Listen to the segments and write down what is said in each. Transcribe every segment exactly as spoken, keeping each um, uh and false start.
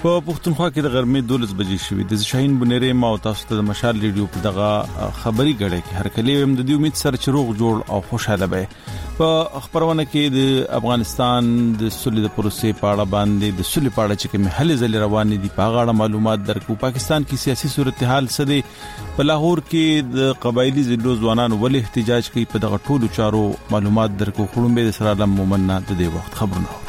په پښتونخوا کې د غرمې دولس بجې شوې د شاهین بنيري ما او تاسو ته د مشال ریډیو په دغه خبري غړې کې هر کله هم د دې امید سره چې روغ جوړ او خوشاله به په خبرونه کې د افغانستان د سولې د پروسې په اړه باندې د سولې په اړه چې کوم هلې ځلې روانې دي په اړه معلومات درکو پاکستان کې سیاسي صورتحال څه دی په لاهور کې د قبایلی ضلعو ځوانان ولې احتجاج کوي په دغه ټولو چارو معلومات درکو خړم به سره علم مومنه د دې وخت خبرونه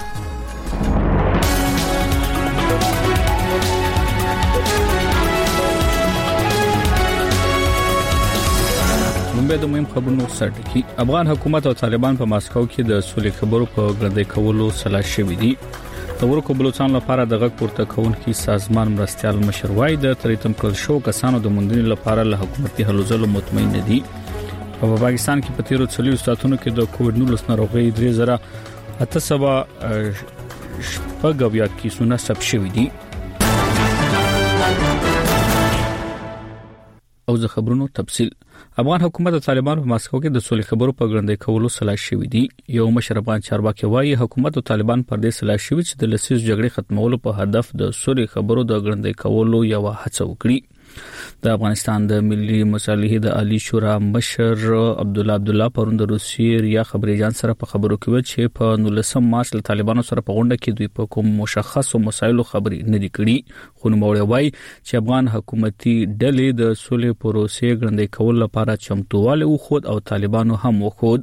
د مهم خبرونو سرټکی افغان حکومت او طالبان په ماسکو کې د سولې خبرو په ګړندۍ کولو سلا شوې دي د ورکو بلوچستان لپاره د غږ پورته کونکي سازمان مرستيال مشر وای د تریتم کول شو کسانو د مونډنی لپاره له حکومتي هلو ځلو مطمئن دي په پاکستان کې په تیرو څلور ساعتونو کې د کووډ نولس ناروغي درې زره اته سوه شپږ کیسونه ثبت شوي دي او د خبرونو تفصيل افغان حکومت او طالبان په ماسکو کې د سولې خبرو په ګړندۍ کولو سلا شوې دي یو مشر افغان چارواکي وایي حکومت او طالبان پر دې سلا شوې چې د لسیز جګړې ختمولو په هدف د سولې خبرو د ګړندۍ کولو یو هڅه وکړي د افغانستان د ملي مصالحې د عالی شورا مشر عبد الله عبد الله پرون د روسیې ریا خبريجان سره په خبرو کې چې په نولسم مارچ له طالبانو سره په غونډه کې دوی په کوم مشخصو مسایلو خبرې نه دي کړي خو نو وایي چې افغان حکومتي ډلې د سولې پروسې ګړندۍ کول لپاره چمتواله وخود او طالبانو هم وخود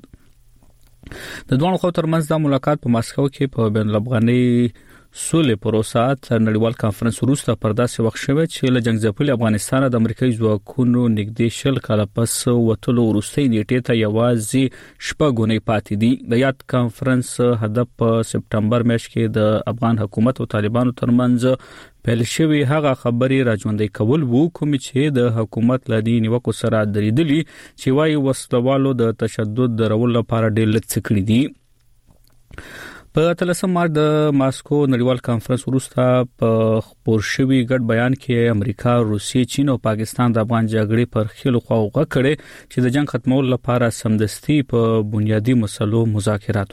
د دوه خو ترمنځ د ملاقات په ماسکو کې په بین الافغاني سولې پروسه تر نړیوال کانفرنس وروسته پرداسه وخت شوه چې له جنگ ځپلي افغانستان د امریکایي ځواکونو نږدې شل کال پس وټلو وروستي نیټه ته یوازې شپږونې پاتې دي د یاد کانفرنس هدف په سپټمبر میاشت کې د افغان حکومت او طالبانو ترمنځ پیل شوی هغه خبري راځوندې کول وو کوم چې د حکومت لدی نیوکو سره درېدلی چې وايي وسلوالو د تشدد درول لپاره ډېر لڅ کړی دي په تلسم مارچ د ماسکو نړیوال کانفرنس وروسته په خبر شوی ګډ بیان کې امریکا، روسیې، چین او پاکستان د افغان جګړې پر خلو خواوغه کړي چې د جنگ ختمولو لپاره سمدستي په بنیادی مسلو مذاکرات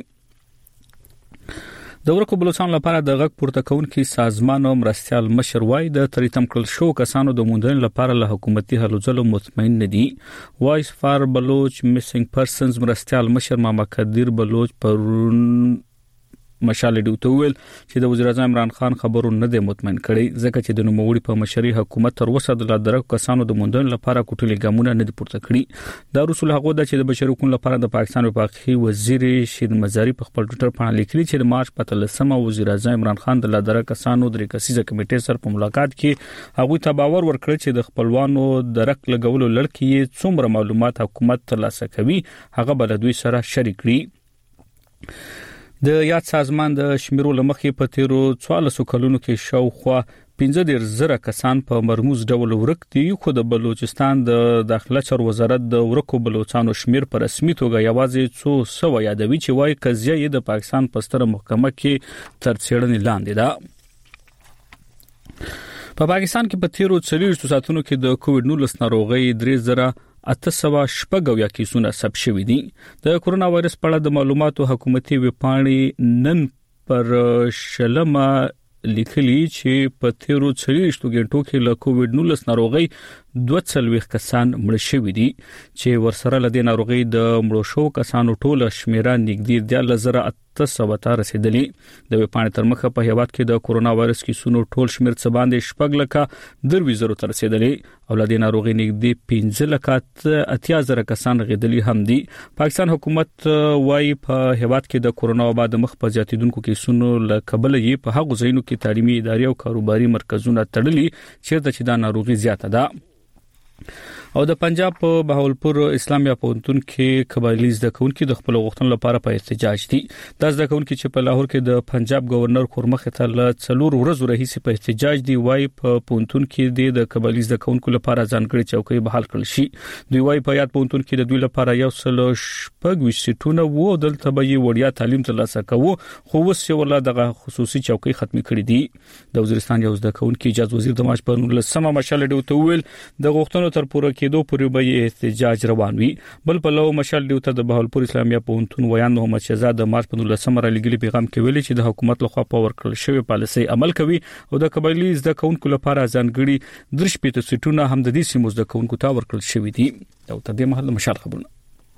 وکړي. د ورکو بلوچستان لپاره د غږ پورته کونکي سازمان او مرستيال مشر وای د تریتم کړل شو کسانو د موندنې لپاره له حکومتي هلو ځلو مطمئن نه دي. وایس فار بلوچ میسنګ پرسنز مرستيال مشر ماما قدیر بلوچ پر مشال ډیو ته ویل چې د وزیر اعظم عمران خان خبرو نه دی مطمئن کړي ځکه چې د نوموړي په مشري حکومت تر اوسه د لادرک کسانو د موندنې لپاره کوټلي ګامونه نه دي پورته کړي. دا رسول هغه د چې د بشري حقوقو لپاره د پاکستان وفاقي وزیر شین مزاری په خپل ټوئیټر باندې لیکلي چې د مارچ په تلسمه وزیر اعظم عمران خان د لادرک کسانو د ریکسیزه کمیټې سره په ملاقات کې هغه ته باور ورکړ چې د خپلوانو درک لګولو لړکې څومره معلومات حکومت ترلاسه کوي هغه بل دوی سره شریک کړي. د یاد سازمان د شمیرو لمخې په تیرو څوارلس کلونو کې شاوخوا پنځه ډیر زره کسان په مرموز ډول ورک دي خو د بلوچستان د داخله چارو وزارت د ورکو بلوچستانو شمیر په رسمي توګه یوازې څو سو یادوي چې وايي قضیه یې د پاکستان په ستره محکمه کې تر څېړنې لاندې ده. په پاکستان کې په تیرو څلور ساعتونو کې د کووډ نولس ناروغي درې زره اته سوه شپږ کیسونه ثبت شوي دي. د کرونا وایرس په اړه د معلوماتو حکومتي ویبپاڼې نن پر شلمه لیکلي چې په تیرو څلور غنټو کې له کووډ نولس ناروغي دوه څلويخ کسان مړ شوي دي چې ورسره له دې ناروغي د مړو شو کسانو ټوله شمیره نږدې د لزر اته سوه ته رسیدلی. د ویبپاڼې تر مخه په هیواد کې د کرونا وایرس کیسونو ټول شمیر څه باندې شپږ لکه دروي زرو ته رسیدلی او له دې ناروغي نږدې پنځه لکه اتیا زره کسان غیدلی هم دي. پاکستان حکومت وايي په هیواد کې د کرونا وبا د مخ په زیاتیدونکو کیسونو له کبل یې په هغو ځایونو کې تعلیمي ادارې او کاروباري مرکزونه تړلي چیرته چې دا ناروغي زیاته ده. او د پنجاب په بهاولپور اسلامیا پوهنتون کې قبایلی زده کوونکي د خپل غوښتنو لپاره په احتجاج دي. د زده کوونکي چې په لاهور کې د پنجاب گورنر خورمخ ته ل څلور ورځې رئیس په احتجاج دی وای په پوهنتون کې د قبایلی زده کوونکو لپاره ځانګړي چوکۍ بحال کړل شي. دوی وای په یاد پوهنتون کې د دوی لپاره یو سل شپږ ویشت سیټونه وو دلته به یې وړیا تعلیم ترلاسه کوو خو اوس یې ولا دغه خصوصي چوکۍ ختمي کړې دي. د وزیرستان یو زده کوونکي اجازه وزیر د ماش په نولسمه مشال ډیو ته ویل د غوښتنو تر پوره کېدو پورې به احتجاج روان وي. بل په لو مشال ډیو ته د بهاولپور اسلامي پوهنتون ویان محمد شهزاد د مارچ په نولسمه را لګلي پیغام کې ویلي چې د حکومت لخوا په ورکړل شوی پالیسي عمل کوي او د قبایلی زده کوونکو لپاره ځانګړي درش پېټه سټونه هم د دې سیمو زده کوونکو ته ورکړل شوی دي. او تر دې مهال مشال خبرونه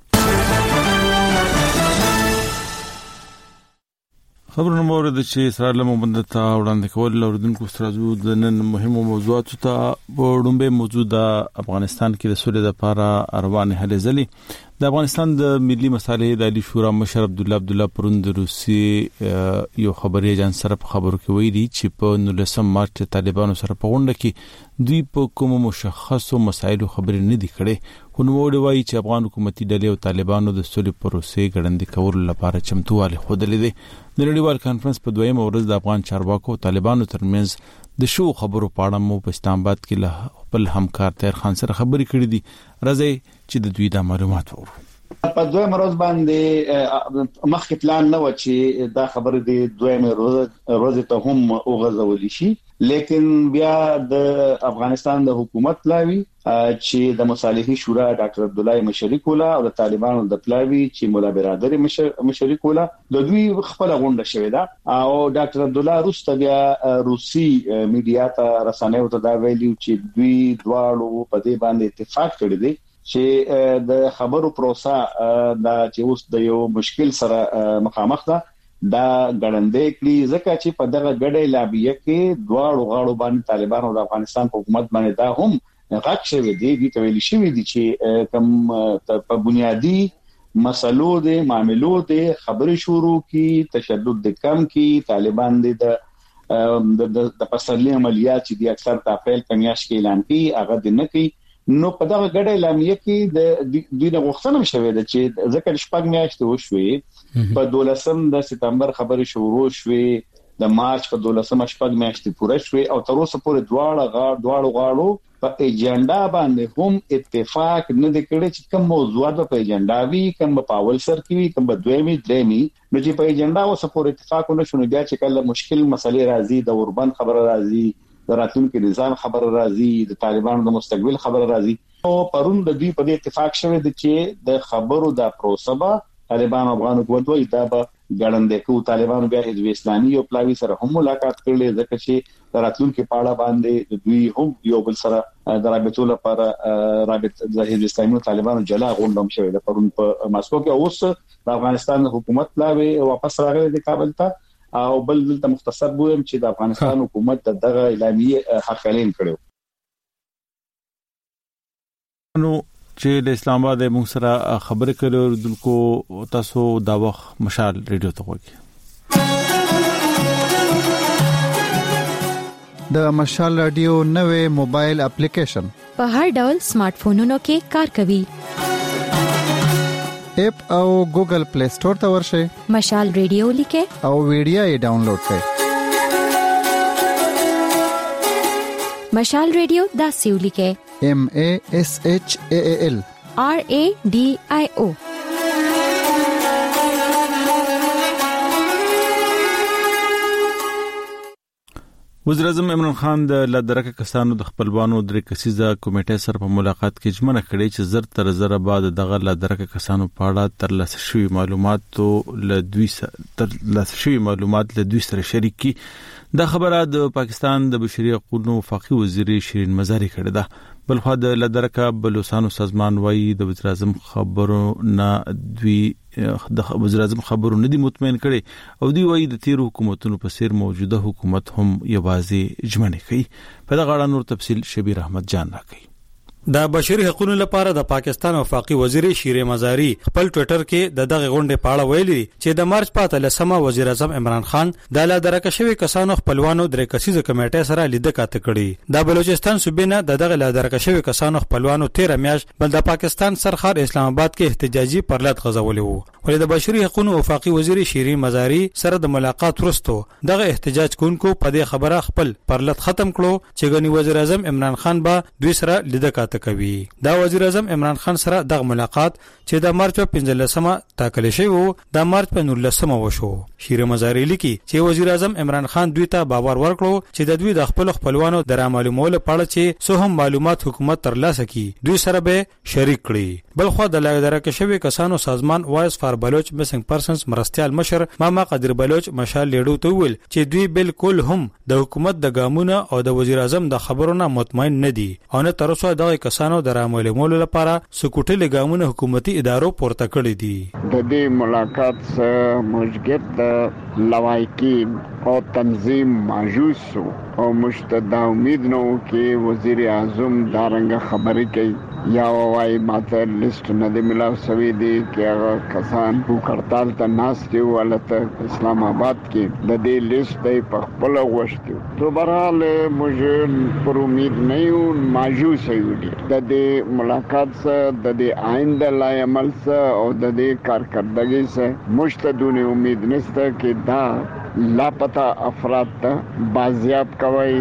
خبرونه مورد چې اسرائیل مبند ته وړاندې کول اوردونکو سترازو د نن مهمو موضوعاتو ته وړاندې موجود افغانستان کې د سولې لپاره روان هلې ځلې د افغانستان د ملي مصالحې د علی شورا مشر عبد الله عبد الله پرون د روسي یو خبري اجنس سره په خبرو کې ویلي چې په نولسم مارچ طالبانو سره په غونډه کې دوی په کوم مشخصو مسایلو خبرې نه دي کړې. خو نو وایي چې افغان حکومتي ډلې او طالبانو د سولې پروسې ګړندې کولو لپاره چمتووالی ښودلې دي. د نړیوال کانفرنس په دویمه ورځ د افغان چارواکو او طالبانو ترمنځ د شو خبرو په اړه مو په اسلام آباد کې له خپل همکار طاهر خان سره خبرې کړې دي. راځي چې د دوی د معلومات ورو په دویمه ورځ باندې مخکې پلان نه و چې دا خبره د دویمه ورځ ته هم وغځول شي، لیکن بیا د افغانستان د حکومت لاوي چې د مصالحې شورا ډاکټر عبد الله مشري کولا او د طالبانو د پلاوي چې مولا برادر مشري کولا د دوی خپل غونډه شوې ده او ډاکټر عبد الله روسته بیا روسي میډیا ته رسنیو ته دا ویلي چې دوی دواړو په دې باندې اتفاق کړی دی چې د خبرو پروسه دا چې اوس د یو مشکل سره مخامخ ده دا ګړندې کړي، ځکه چې په دغه ګډه لابیه کې دواړو غاړو باندې طالبان او د افغانستان حکومت باندې دا هم غاښ شوی دی دي ته ویل شوی دي چې کوم په بنیادی مسلو دي معاملو دي خبرې شروع کی تشدد د کم کی طالبان دي د د پسرلی عملیات چې د اکثر د اپریل په میاشت کې اعلان کی هغه د نه کی. نو په دغه ګډه لامیه کې د دوی د غوښتنه شوې ده چې ځکه شپږ میاشتې وشوي په دولسم د سپتمبر خبرې شروع شوې د مارچ په دولسم شپږ میاشتې پوره شوې او تر اوسه پورې دواړه غاړو دواړو غاړو په ایجنډا باندې هم اتفاق نه دی کړی چې کوم موضوعات په ایجنډا وی کوم په اول سر کې وی کوم په دویمي درېمي نو چې په ایجنډا اوسه پورې اتفاق نه شونه بیا چې کله مشکل مسلې راځي د اوربند خبره راځي د راتلونکي نظام خبره راځي د طالبانو د مستقبل خبره راځي او پرون د دوی په دې اتفاق شوه چې د خبرو د پروسه طالبان افغان حکومت وایي دا به ګړندې کو طالبانو بیا حزب اسلامي او پلاوی سره هم ملاقات کړل ځکه چې راتلونکي پاړه باندې دوی هم یو بل سره د رابطو لپاره رابطه د حزب اسلامي او طالبانو جلا غونډه شوه د پرون په ماسکو کې اوس د افغانستان حکومت پلاوی واپس راغلی د کابل ته او بل دلته مختصر بوم چې د افغانستان حکومت دغه اعلامیه حقلین کړو. نو چې د اسلام آباد موږ سره خبرې کړو دلکو تاسو دا وخت مشال ریډیو ته وګورئ. د مشال رادیو نوې موبایل اپلیکیشن په هر ډول سمارټ فونونو کې کار کوي. اپ او ګوګل پلی سٹور ته ورشئ، مشال ریډیو لیکه او ویډیو یې ډاونلوډ کړئ. مشال ریډیو دا سیو لیکه M A S H A A L R A D I O. وزیر اعظم عمران خان د لادرکه کسانو د خپلوانو درې کسیزه کمیټې سره په ملاقات کې ژمنه کړې چې زر تر زر بعد دغه لادرکه کسانو په اړه تر لاسه شوی معلومات له دوی سره تر لاسه شوی معلومات له دوی سره شریک کی. دا خبره د پاکستان د بشري حقوقو وفاقي وزیر شیرین مزاری کړې ده. بلخو د لادرکه بلوچستان سازمان وايي د وزیر اعظم خبرو نه دوی د وزیر اعظم خبرو نه دي مطمئن کړي او دوی وايي د تیر حکومتونو په سیر موجوده حکومت هم یوازې ژمنه کوي. په دغه اړه نور تفصيل شبیر احمد جان راکړي. د بشري حقوقو لپاره د پاکستان وفاقي وزیر شیرین مزاری خپل ټوئیټر کې د دغه غونډې په اړه ویلي چې د مارچ په اتلسمه وزیر اعظم عمران خان د لادرکه شوی کسانو خپلوانو درې کسیزه کمیټې سره لیدل کاته کړي. د بلوچستان صوبې نه د دغه لادرکه شوی کسانو خپلوانو تیر میاشت بل د پاکستان سرخار اسلام آباد کې احتجاجي پرلط غځولې وو. ولې د بشري حقوقو وفاقي وزیر شیرین مزاری سره د ملاقات وروسته دغه احتجاج کوونکو په دې خبره خپل پرلط ختم کړو چې غنی وزیر اعظم عمران خان به دوی سره لیدل کاته پورته کوي. دا وزیر اعظم عمران خان سره د ملاقات چې د مارچ په پنځلسمه ټاکل شوی وو د مارچ په نولسمه وشو. شیر مزاری لیکي چې وزیر اعظم عمران خان دوی ته باور ورکړو چې د دوی د خپل خپلوانو د معلومولو په اړه چې څه هم معلومات حکومت ترلاسه کړي دوی سره به شریک کړي. بلخو د لایدره کې شوی کسانو سازمان وایس فار بلوچ مسنګ پرسنز مرستيال مشر ماما قدر بلوچ مشال لیډو ته ویل چې دوی بالکل هم د حکومت د ګامونو او د وزیر اعظم د خبرونو مطمئن نه دي او نه تر اوسه د کسانو د معلومولو لپاره سکوټل ګامونو حکومتي ادارو پورته کړی دي. د دې ملاقات سره موجګت لوایکین او تنظیم ماجوس او مشتد امید نو کې وزیر اعظم دارنګ خبرې کوي یا وای ماته لیست نه دی ملاو سوي دي چې هغه کسان په کړتال ته ناس دی ولته اسلام آباد کې د دې لیست په خپل غوښتي. تو برحال موږ پر امید نه یو ماجوس یو دي د دې ملاقات سره د دې آینده لای عمل سره او د دې کارکردګۍ سره مشتدونه امید نشته کې دا لاپتا افراد ته بازیاب کوي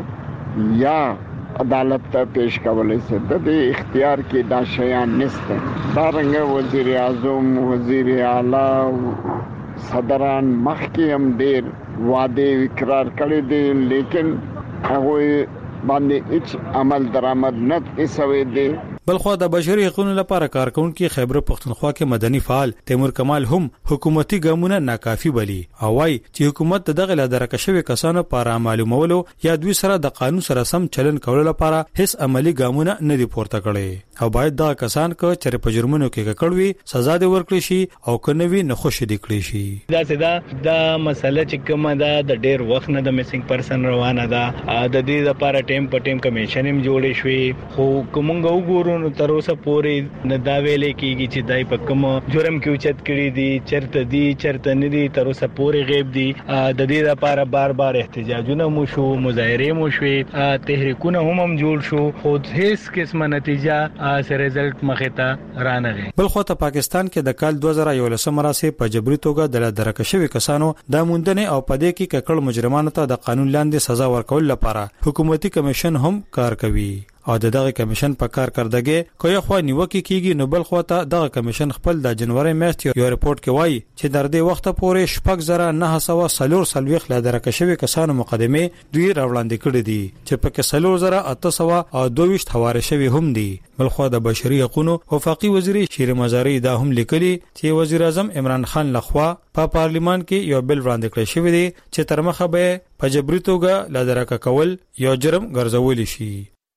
سه یا عدالت ته پیش کولای شي. د دې اختیار کې دا شیان نشته. دارنګ وزیر اعظم وزیر اعلی صدران مخکې هم ډېر وعده اقرار کړی دي لیکن هغه باندې هیڅ عمل درآمد نه شوی دی. بلخو د بشري حقوقو لپاره کارکونکو خیبر پختونخوا کې مدني فعال تیمور کمال هم حکومتي ګامونه ناکافي بلی او وايي چې حکومت دغه لادرکه شوی کسانو لپاره معلومولو یا دوی سره د قانون سره سم چلن کولو لپاره هیڅ عملی ګامونه نه دي پورته کړي او باید دا کسان که چر په جرمونو کې کړوي سزا دي ورکړي شي او کنوي نه خوشی دي کړي شي. دا سدا دا مسله چې کومه ده د ډیر وخت نه د میسنګ پرسن روانه ده د دې لپاره ټیم په ټیم کمیشن هم جوړې شوې خو کومنګ وګورو نو تر اوسه پورې نه دا ویلې کیږي چې دای په کوم جرم کې اوچت کړي دي چرته دي چرته نه دي تر اوسه پورې غیب دي. د دې لپاره بار بار احتجاجونه مو شو مظاهره مو شوې تحریکونه هم هم جوړ شو خو هیڅ قسمه نتیجه سره رزلټ مخه ته رانغی. بل خو ته پاکستان کې د کال دوه زره یولسم راسه په جبري توګه د لادرکه شوی کسانو د موندنې او پدې کې ککړ مجرمانو ته د قانون لاندې سزا ورکول لپاره حکومتي کمیشن هم کار کوي او دغه کمیشن په کار کردګي کوی خو نیوکه کیږي نو بل خو ته دغه کمیشن خپل د جنوري میاشتې یو ریپورت کې وایي چې در دې وخت پورې شپږ زره نه سوه سلور سلويخ لادرکه شوی کسانو مقدمه دوی راوړاندې کړې دي چې په کې سلور زره اته سوه او دوه ویشت حواله شوی هم دي. بل خو د بشري حقوقو وفاقي وزیر شیر مزاری دا هم لیکلي چې وزیر اعظم عمران خان لخوا په پارلیمان کې یو بل وړاندې کړی شوی دی چې تر مخه به په جبري توګه لادرکه کول یو جرم ګرځول شي.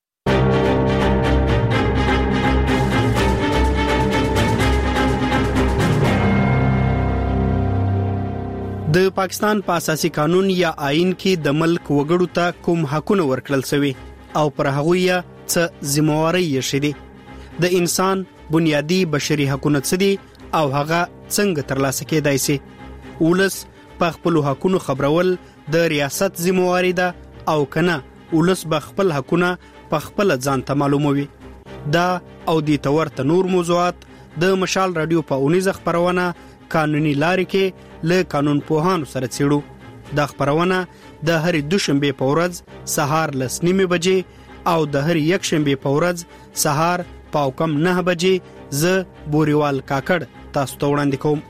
د پاکستان په اساسي قانون یا آئین کې د ملک وګړو ته کوم حقونه ورکړل شوی او پر هغه یې څه ذمہواری یې شې د انسان بنیادی بشري حقوقو څخه دي او هغه څنګه ترلاسه کېدای شي. ولس په خپل حقوقو خبرول د ریاست ذمہواری ده او کنه ولس به خپل حقوقونه په خپل ځان ته معلوموي. دا او د تورته نور موضوعات د مشال رادیو په اونیزه خبرونه قانوني لارې کې له قانون پوهانو سره څېړو. دا خبرونه د هرې دوشنبه په ورځ سهار لس نیمې بجې او د هرې یکشنبه په ورځ سهار پاو کم نه بجې زه بوريوال کاکړ تاسو ته وړاندې کوم.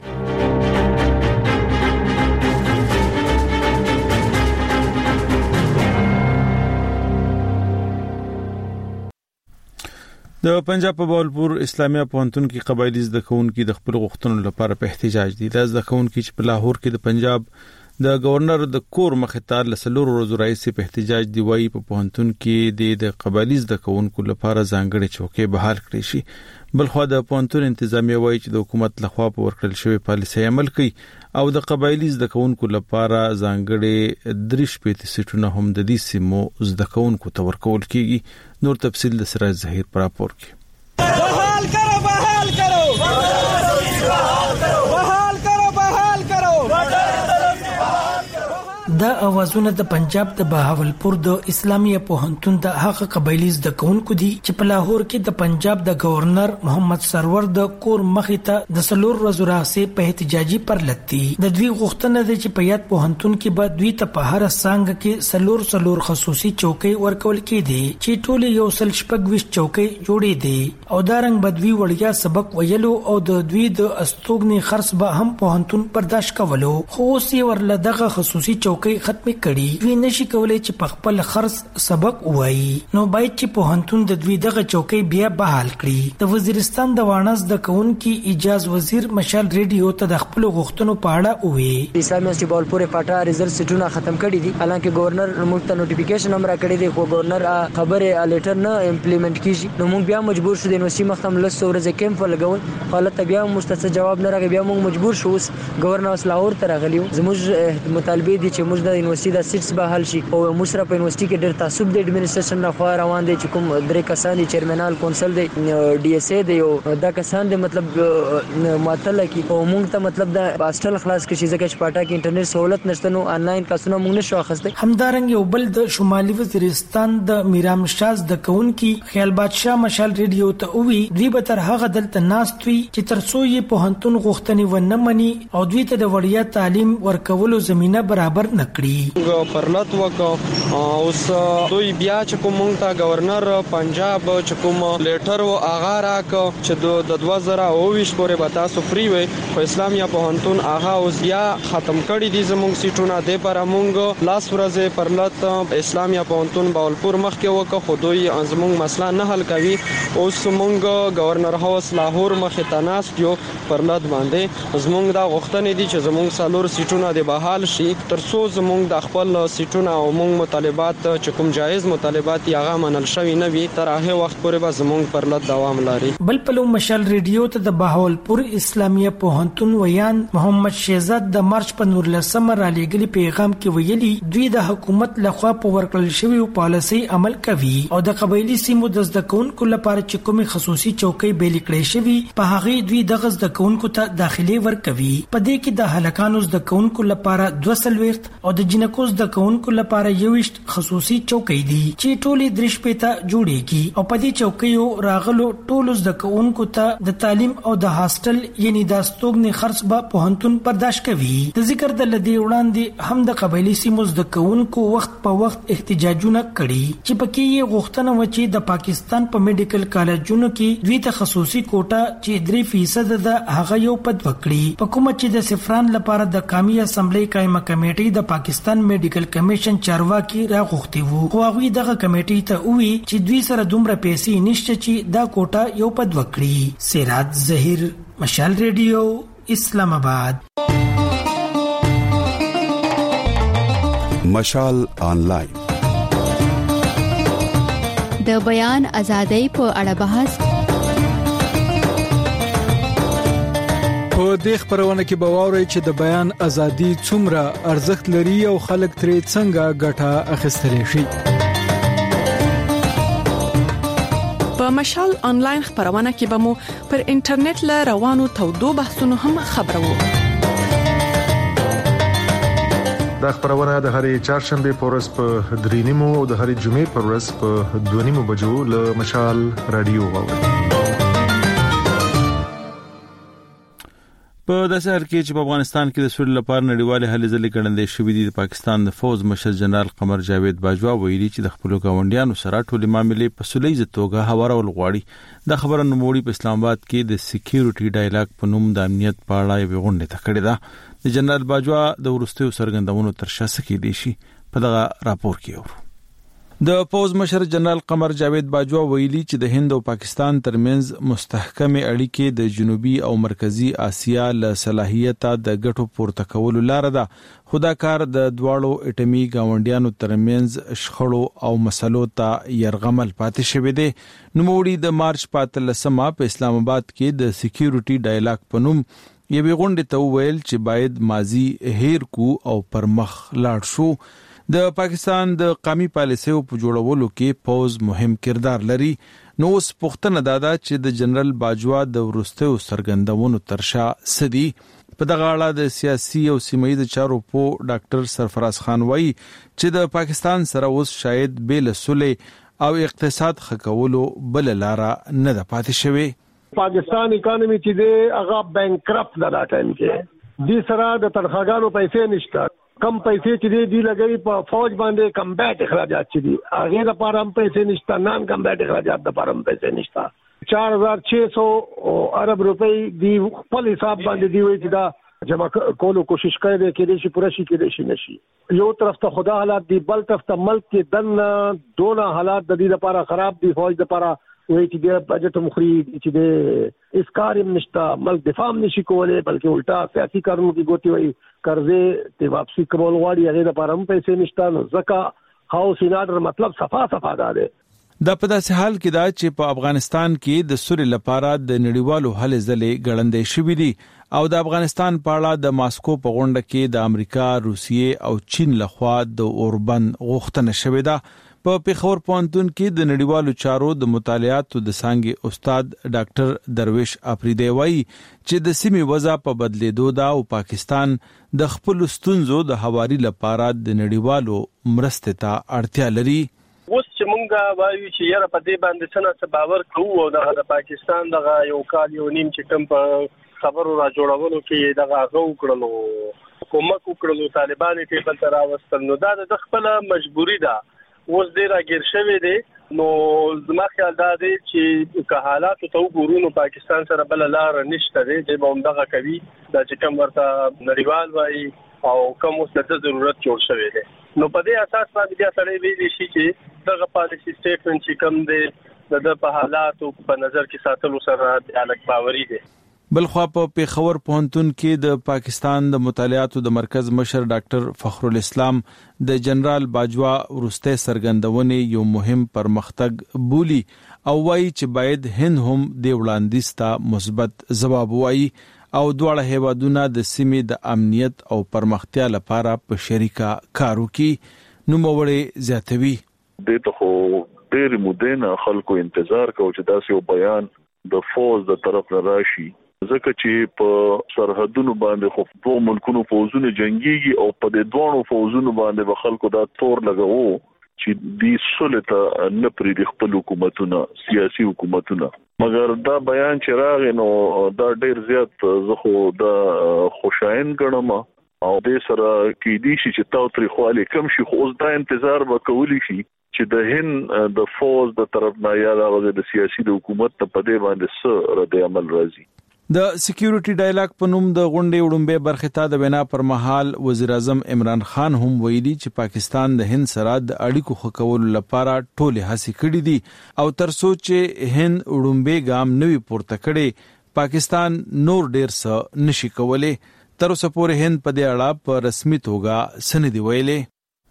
د پنجاب په بولپور اسلامي پوهنتون کې قبایلی زده کوونکي د خپل غوښتنو لپاره په احتجاج دي. د زده کوونکي چې په لاهور کې د پنجاب د گورنر د کور مخې ته لسلور ورځو راځي په احتجاج دی وایي په پوهنتون کې د قبایلی زده کوونکو لپاره ځانګړي چوکۍ بحال کړي شي. بلخو د پوهنتون انتظامیه وایي چې د حکومت لخوا په ورکړل شوی پالیسي عمل کوي او د قبایلی زده کوونکو لپاره ځانګړي دریش پېټ سیټونه هم د دې سیمو زده کوونکو ته ورکول کیږي. نور تفصیل د سراج ظهیر پر راپور کې. بحال کرو بحال کرو بحال کرو بحال کرو دا اوازونه د پنجاب د بهاولپور د اسلامي پوهنتون د هغه قبایلی زده کوونکو دي چې په لاهور کې د پنجاب د گورنر محمد سرور د کور مخې ته د سلور ورځو راځي په احتجاجي پرلتي د دوی غوښتنه ده چې په یاد پوهنتون کې به دوی ته په هر څنګه کې سلور سلور خصوصي چوکۍ ورکول کېدي چې ټول یو سل شپږ ویشت چوکۍ جوړې دي او دا رنګ بدوی وړیا سبق ویلو او د دوی د استوګنی خرڅ به هم پوهنتون برداشت کولو خو اوس یې ورله دغه خصوصي چوکۍ ختمې کړي دوی نشي کولای چې په خپل خرڅ سبق وایي نو باید چې پوهنتون د دوی دغه چوکۍ بیا بحال کړي د وزیرستان د وانس د کونکي اجاز وزیر مشال ریډیو ته د خپل غوښتنو په اړه وویل اسلامي یونیورسيټي بهاولپور پټا ریزلټ سټونه ختم کړي دي حالانکه گورنر موږ ته نوټیفیکیشن هم را کړی دی خو گورنر خبره لیټر نه امپلیمنٹ کیږي نو موږ بیا مجبور شو د یونیورسيټي مختم لسو ورځې کیمپ لګول حالت بیا مستقل جواب نه راغی بیا موږ مجبور شو گورنر اوس لاهور ته راغلیو زموږ مطالبه دي چې موږ د یونیورسيټي د سیټس به حل شي او موږ سره په یونیورسيټي کې ډېر تعصب د اډمنسټریشن نه خو روان دي چې کوم درې کسان دي چیرمنال کونسل دی ډي اس ای دی او دا کسان دي مطلب معطل کی او موږ ته مطلب د هاستل خلاص کړي ځکه چې پټا کې انټرنیټ سہولت نشته نو آنلاین کلاسونه موږ نشو اخیسته همدارنګ یو بل د شمالي وزیرستان د میرام شاز د کونکي خیال بادشاه مشال ریډیو ته وی دوی به تر هغه دلته ناستوي چې ترڅو یې پوهنتون غوښتنې ونه مني او دوی ته د وړیا تعلیم ورکولو زمينه برابر نکړي پرلط وکړه اوس دوی بیا چې کوم ته گورنر پنجاب چې کوم لیټر او اغا راک چې د دوه زره اوویشت پورې به تاسو فری وي په اسلامي پوهنتون اغا اوس بیا ختم کړي دي زموږ سیټونه د پر موږ لاس ورځې پرلط اسلامي پوهنتون بهاولپور مخ کې وکړه خو دوی زموږ مسله نه حل کوي اوس موږ گورنر هاوس لاهور مخ ته ناست یو پرلط باندې زموږ دا غوښتنې دي چې زموږ سالور سیټونه د بحال شي ترڅو زموږ د خپل سیټونه او موږ مطالبات چې کوم جایز مطالبات یې هغه منل شوی نه وي تر هغه وخت پورې به زموږ پرلط دوام لري بل په مشال ریډیو ته د بهاولپور اسلامي پوهنتون ویان محمد شهزاد د مارچ په نورلسم را لېږلي پیغام کې ویلي دوی د حکومت لخوا په ورکړل شوی پالیسي عمل کوي او د قبایلی سیمو د زده کوونکو لپاره چې کومي خصوصي چوکۍ بیل کړې شوی په هغه دوی د غز د کوونکو ته داخلي ورکوي په دې کې د هلکانو زده کوونکو لپاره دوه سلويخت او د جنکو زده کوونکو لپاره یوشت خصوصي چوکۍ دي چې ټولې درش پېته جوړيږي او په دې چوکیو راغلو ټول زده کوونکو ته د تعلیم او د هاستل یعنی د استوګنې خرڅ به پوهنتون برداشت کوي د ذکر د لدی وړاندې هم د قبایلی سیمو زده کوونکو وخت په وخت احتجاجونه کړي چې پکې یې غوښتنه و چې د پاکستان په میډیکل کالجونو کې دوی ته خصوصي کوټه چې درې فیصد د هغه یو پد وکړي په کومه چې د سفران لپاره د قومي اسمبلی قائمه کمیټې د پاکستان میډیکل کمیشن چارواکي راغوښتي وو خو هغه دغه کمیټې ته وی چې دوی سره دومره پیسې نشته چې دا کوټه یو پد وکړي سراج ظهیر مشال ریډیو اسلام آباد مشال آنلاین د بیان ازادۍ په اړه بحث په دې خبرونه کې به واورئ چې د بیان ازادي څومره ارزښت لري او خلک ترې څنګه ګټه اخیستلی شي. په مشال آنلاین خبرونه کې به مو پر انټرنیټ له روانو تودو بحثونو هم خبرو. دا خبرونه د هرې چهارشنبه په ورځ په درې نیمو او د هرې جمعې په ورځ په دوه نیمو بجو له مشال رادیو واورئ. په داسې حال کې چې په افغانستان کې د سولې لپاره نړیوالې هلې ځلې ګړندې شوې دي د پاکستان د فوز مشر جنرال قمر جاوید باجوا ویلي چې د خپل ګاونډیانو سره ټولې معاملې په سولهییزه توګه هوارول غواړي. دا خبره نوموړي په اسلام آباد کې د سکیورټي ډایلاګ په نوم د امنیت په اړه یو غونډه تکړه ده. د جنرال باجوا د ورستیو سرګندونو تر شا سکه دي شي په دغه راپور کې ورو. د فوز مشر جنرال قمر جاوید باجوا ویلي چې د هند او پاکستان ترمنځ مستحکم اړیکې د جنوبي او مرکزی اسیا له صلاحیت د ګټو پورته کولو لار ده. خدا کار د دواړو اټمی گاونډیانو ترمنځ شخړو او مسلو ته يرغمل پاتې شوې دي. نوموړي د مارچ پاتلسمه په اسلام آباد کې د سکیورټي ډایلاګ په نوم یوه غونډه ته ویل چې باید ماضی هیر کو او پرمخ لاړ شو. د پاکستان د قومي پالیسیو په جوړولو کې فوز مهم کردار لري. نو اوس پوښتنه دادا چې د جنرال باجوا د ورستیو سرګندونو ترشا سدي په دغه اړه د سیاسي او سیمه‌یز چارو په ډاکټر سرفراز خان وایي چې د پاکستان سره اوس شاید بل سولې او اقتصاد خکولو بل لار نه د پاتې شوی. پاکستان اکانومي چې دی هغه بانکرپټ دا ټایم کې دي سره د تنخواګانو پیسې نشته. کم پیسې چې دی دی لګي په فوج باندې کمبات اخراجات چې دي هغه د پارم پیسې نشته. نان کمبات اخراجات د پارم پیسې نشته. چار ہزار چھ سو ارب روپۍ دی خپل حساب باندې دی وي چې دا جمع کولو کوشش کوي کې دې شي پوره شي کې دې شي نشي. یو طرف ته خدا حالات دی بل طرف ته ملک کې دن دونه حالات د دې لپاره خراب دي. فوج لپاره وایي چې د بجټ مخري چې د اس کارم نشتا ملک دفاع نشي کولای بلکې الټا سیاسي کارونو کې ګوتی وي قرضې ته واپسی کول غواړي هغه لپاره هم پیسې نشته. نو ځکه هاوس ان آرډر مطلب صفا صفا ده. دا په داسې حال کې دا چې په افغانستان کې د سولې لپاره د نړیوالو هلې ځلې ګړندې شوې دي او د افغانستان په اړه د ماسکو په غونډه کې د امریکا، روسیې او چین لخوا د اوربند غوښتنه شوې ده. په پیښور پوهنتون کې د نړیوالو چارو د مطالعاتو د څانګې استاد ډاکټر درویش افریدی وایي چې د سیمې وضع په بدلیدو ده او پاکستان د خپل ستونزو د هواري لپاره د نړیوالو مرستې ته اړتیا لري. اوس چې مونږه وایو چې یاره په دې باندې څنګه څه باور کوو او دغه د پاکستان دغه یو کال یو نیم چې کوم په خبرو را جوړولو کې دغه غو کړلو کومک وکړلو طالبان ته بل تر راوستل نو دا د خپل مجبوری ده. اوس ډیر اګیر شوی دی نو زما خیال دا دی چې که حالات ته وګورو نو پاکستان سره بل لار نشته دی چې به همدغه کوي دا چې کوم ورته نړیوال وایي او کوم اوس د ضرورت جوړ شوی دی. نو په دې اساس باندې بیا سره ویلي شي چې دغه پالیسی سټیټمنټ چې کوم دی د په حالاتو په نظر کې ساتلو سره د الګ باوري دی. بلخوا په پیښور پوهنتون کې د پاکستان د مطالعاتو د مرکز مشر ډاکټر فخر الاسلام د جنرال باجوا ورسته سرګندونې یو مهم پرمختګ بولی او وایي چې باید هند هم د وړاندیز ته مثبت ځواب وایي او دواړه هیوادونه د سیمې د امنیت او پرمختیا لپاره په شریکه کار وکړي. نو موړې زیاتوي د ته خو ډېر مودې خلکو انتظار کوي چې داسې یو بیان د فوج د طرف نه راشي ځکه چې په سرحدونو باندې خو دوه ملکونو فوجونه جنگيږي او په دې دوه فوجونو باندې به خلکو دا تور لګاوه چې د سولته نه پرې د خپل حکومتونو سیاسي حکومتونو مګر دا بیان چې راغی نو دا ډېر زیات زه خو دا خوشاین ګڼم او د سره کې دي چې تاسو تر خو کم شي خو اوس دا انتظار وکولي شي چې د هند د فوج د طرف نه یا د سیاسي د حکومت په دې باندې سره رد عمل راځي. د سکیورټي ډایلاګ په نوم د غونډې وړومبه برخه ته د وینا پر مهال وزیر اعظم عمران خان هم ویلي چې پاکستان د هند سره د اړیکو خکولو لپاره ټولې هڅې کړې دي او تر څو چې هند وړومبه ګام نوي پورته کړي پاکستان نور ډیر څه نشي کولای. تر اوسه پورې هند په دې اړه په رسمي توګه سندې ویلې.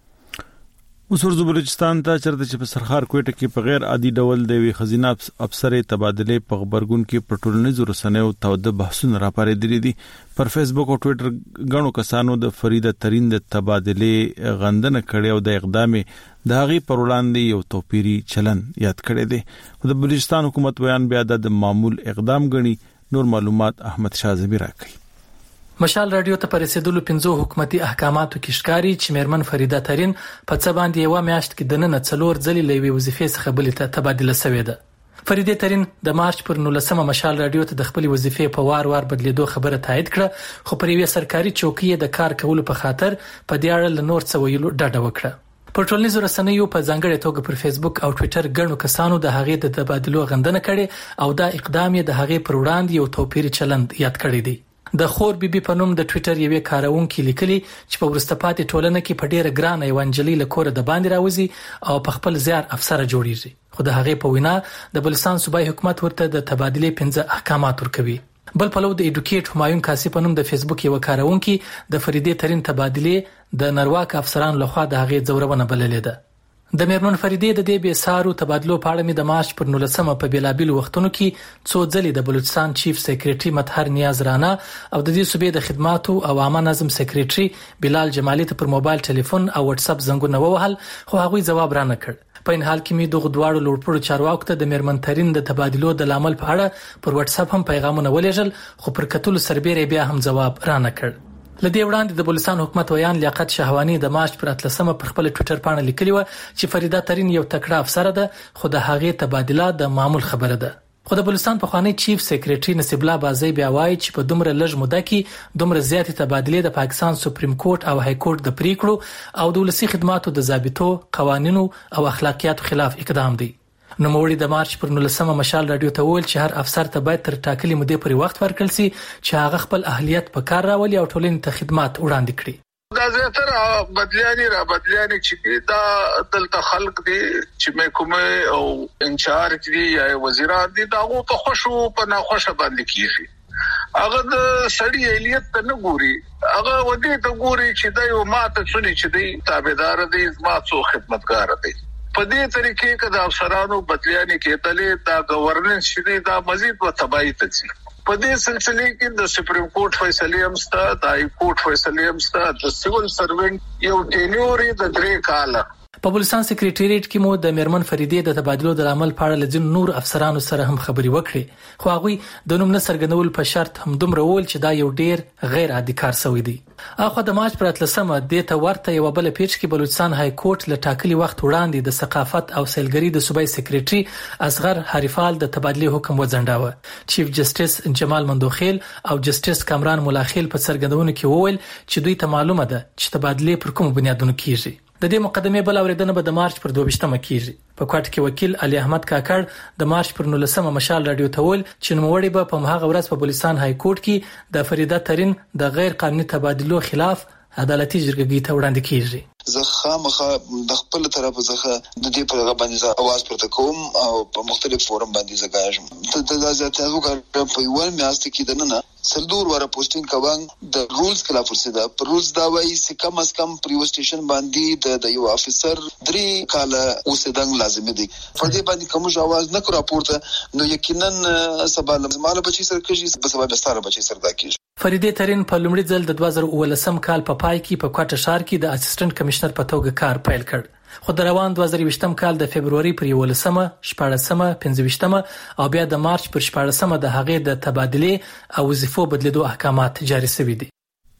اوس ورځو بلوچستان ته چرته چې په سرخار کوټه کې په غیر عادي ډول د وی خزینه افسر تبادله په خبرګون کې په ټولنیزو رسنیو تاوده بحثونه راپارېدلي دي. پر فیسبوک او ټوئیټر غنو کسانو د فریده ترين د تبادله غندنه کړي او د اقدام د هغې پر وړاندې یو توپیری چلن یاد کړي دي. د بلوچستان حکومت بیان بیا د معمول اقدام غني. نور معلومات احمد شاه زبیر راکړي. مشال رادیو ته پرېسېدلو پنځو حکومتي احکاماتو کې ښکاری چې میرمن فریده ترين په څه باندې یو میاشت کې د نن څلور ځلې لوي وظیفې څخه بلې ته تبادله شوې ده. فریده ترين د مارچ پر نولسمه مشال رادیو ته د خپل وظیفې په وار وار بدلیدو خبره تایید کړه خو پر یوه سرکاري چوکۍ د کار کولو په خاطر په دې اړه لنور څه ویلو ډاډه وکړه. په ټولنیزو رسنیو په ځانګړي توګه پر فیسبوک او ټوئیټر غنو کسانو د هغې د تبادلو غندنه کړي او دا اقدام یې د هغې پر وړاندې یو توپیری چلند یاد کړی دی. د خور بیبي په نوم د ټوئیټر یوې کارونکو لیکلي چې په ورسته پاتې ټولنه کې په ډیره ګرانه یو انجلي لکور د باندې راوځي او په خپل زیار افسر جوړیږي. خو د هغې په وینا د بلوچستان صوبایي حکومت ورته د تبادله پنځه احکامات ورکوي. بل په لور د ایډوکیټ همایون کاسي په نوم د فیسبوک یو کارونکو د فریده ترين تبادله د نرواک افسران لخوا د هغې زورونه بللې ده. د میرمن فریده د دې به سارو تبادلو په اړه مې د مارچ پر نولسمه په بیلابل وختونو کې څو ځلې د بلوچستان چیف سیکریټري مطهر نیاز رانا او د دې صوبې د خدماتو او عامه نظم سیکریټري بلال جمالي ته پر موبایل ټلیفون او واتس اپ زنګونه ووهل خو هغوی جواب را نه کړ. په ان حال کې می دغه دواړو لوړپوړو چارواکو ته د میرمنترین د تبادلو د لامل په اړه پر واتس اپ هم پیغامونه ولېږل خو پر کتلو سربېره بیا هم جواب را نه کړ. لدې وړاندې د بلوچستان حکومت ویان لیاقت شهوانی د مارچ پر اتلسمه پر خپل ټوئیټر باندې لیکلی و چې فریده ترین یو تکړه افسر ده خو د هغې تبادله د معمول خبره ده. خو د بلوچستان پخوانی چیف سیکریټري نصیب الله بازی بیا وایي چې په دومره لږ موده کې دومره زیاتې تبادلې د پاکستان سپریم کورټ او های کورټ د پریکړو او د ولسي خدماتو د ضابطو قوانینو او اخلاقیاتو خلاف اقدام دی. نو موړي د مارچ پر نولسمه مشال رادیو ته ویل چې هر افسر ته باید تر ټاکلي مودې پورې وخت ورکړل شي چې هغه خپل اهلیت په کار راولي او ټولنې ته خدمات وړاندې کړي. دا زیاتره بدلیانی را بدلیانی چې دا دلته خلق دي چې محکمه او انچارج دي یا وزیران دي دا غو په خوشو په ناخوشه باندې کیږي. هغه د سړی اهلیت ته نه ګوري، هغه ودی ته ګوري چې دا یو ماته څونی چې دی تابعدار دی زما څو خدمتګار دی. په دې طریقې کې د افسرانو بدلیانی کېدلې دا گورننس چې دا مزید و تباہی ته ځي. په دې سلسله کې د سپریم کورټ فیصله هم ستا د های کورټ فیصله هم ستا د سیول سروینټ یو ټینیوري د درې کاله. په بلوچستان سیکریټریټ کې مو د میرمن فریدې د تبادلو د عمل په اړه لږ نور افسرانو سره هم خبري وکړي خو هغه د نوم نه سرګنول په شرط هم دومره ول چې دا یو ډیر غیر عادي کار شوی دی. اخو د مارچ پر اتلسمه د ته ورته یو بل پیچ کې بلوچستان های کورټ له ټاکلي وخت وړاندې د ثقافت او سیلګری د صوبای سیکریټري اصغر حریفال د تبادلې حکم وځنډاوه. چیف جسټس جمال مندوخیل او جسټس کامران ملاخیل په سرګندونو کې وویل چې دوی ته معلومه ده چې تبادلې پر کوم بنیادونو کیږي. د دې مقدمې بل اوریدنه به د مارچ پر دوه کیږي. په کوټ کې وکیل علي احمد کاکړ د مارچ پر نولسمه مشال رادیو ته ویل چې نوموړي به په هغه ورځ په بلوچستان های کورټ کې د فریده ترین د غیر قانوني تبادلو خلاف عدالتي جرګې ته وړاندې کیږي. زه خامخا د خپل طرف څخه د دې په اړه باندې اواز پورته کوم او په مختلف فورم باندې زګایم. ته د ځاتې وګړو په یو میاشت کې د نه سلدور وره پوسټینګ کوم د رولز خلاف ورسېده. پر رولز دا وایي چې کم از کم پر یو سټیشن باندې د یو افیسر درې کاله اوسېدل لازم دي. په دې باندې کوم اواز نه کړ راپورته نو یقینا سبا لمزماله بچی سر کېږي په سبا بستر بچی سر دا کېږي. فریده ترین په لومړي ځل د دوه زره ولسم کال په پای کې په کوټه ښار کې د اسسټنټ کمشنر په توګه کار پیل کړ. خو د روان دوه زره یوولسم کال د فبرवरी پر یولسمه، شپږمه، پنځوستمه او بیا د مارچ پر شپږمه د هغې د تبادلې او وظیفو بدلیدو احکامات جاری شوي دي.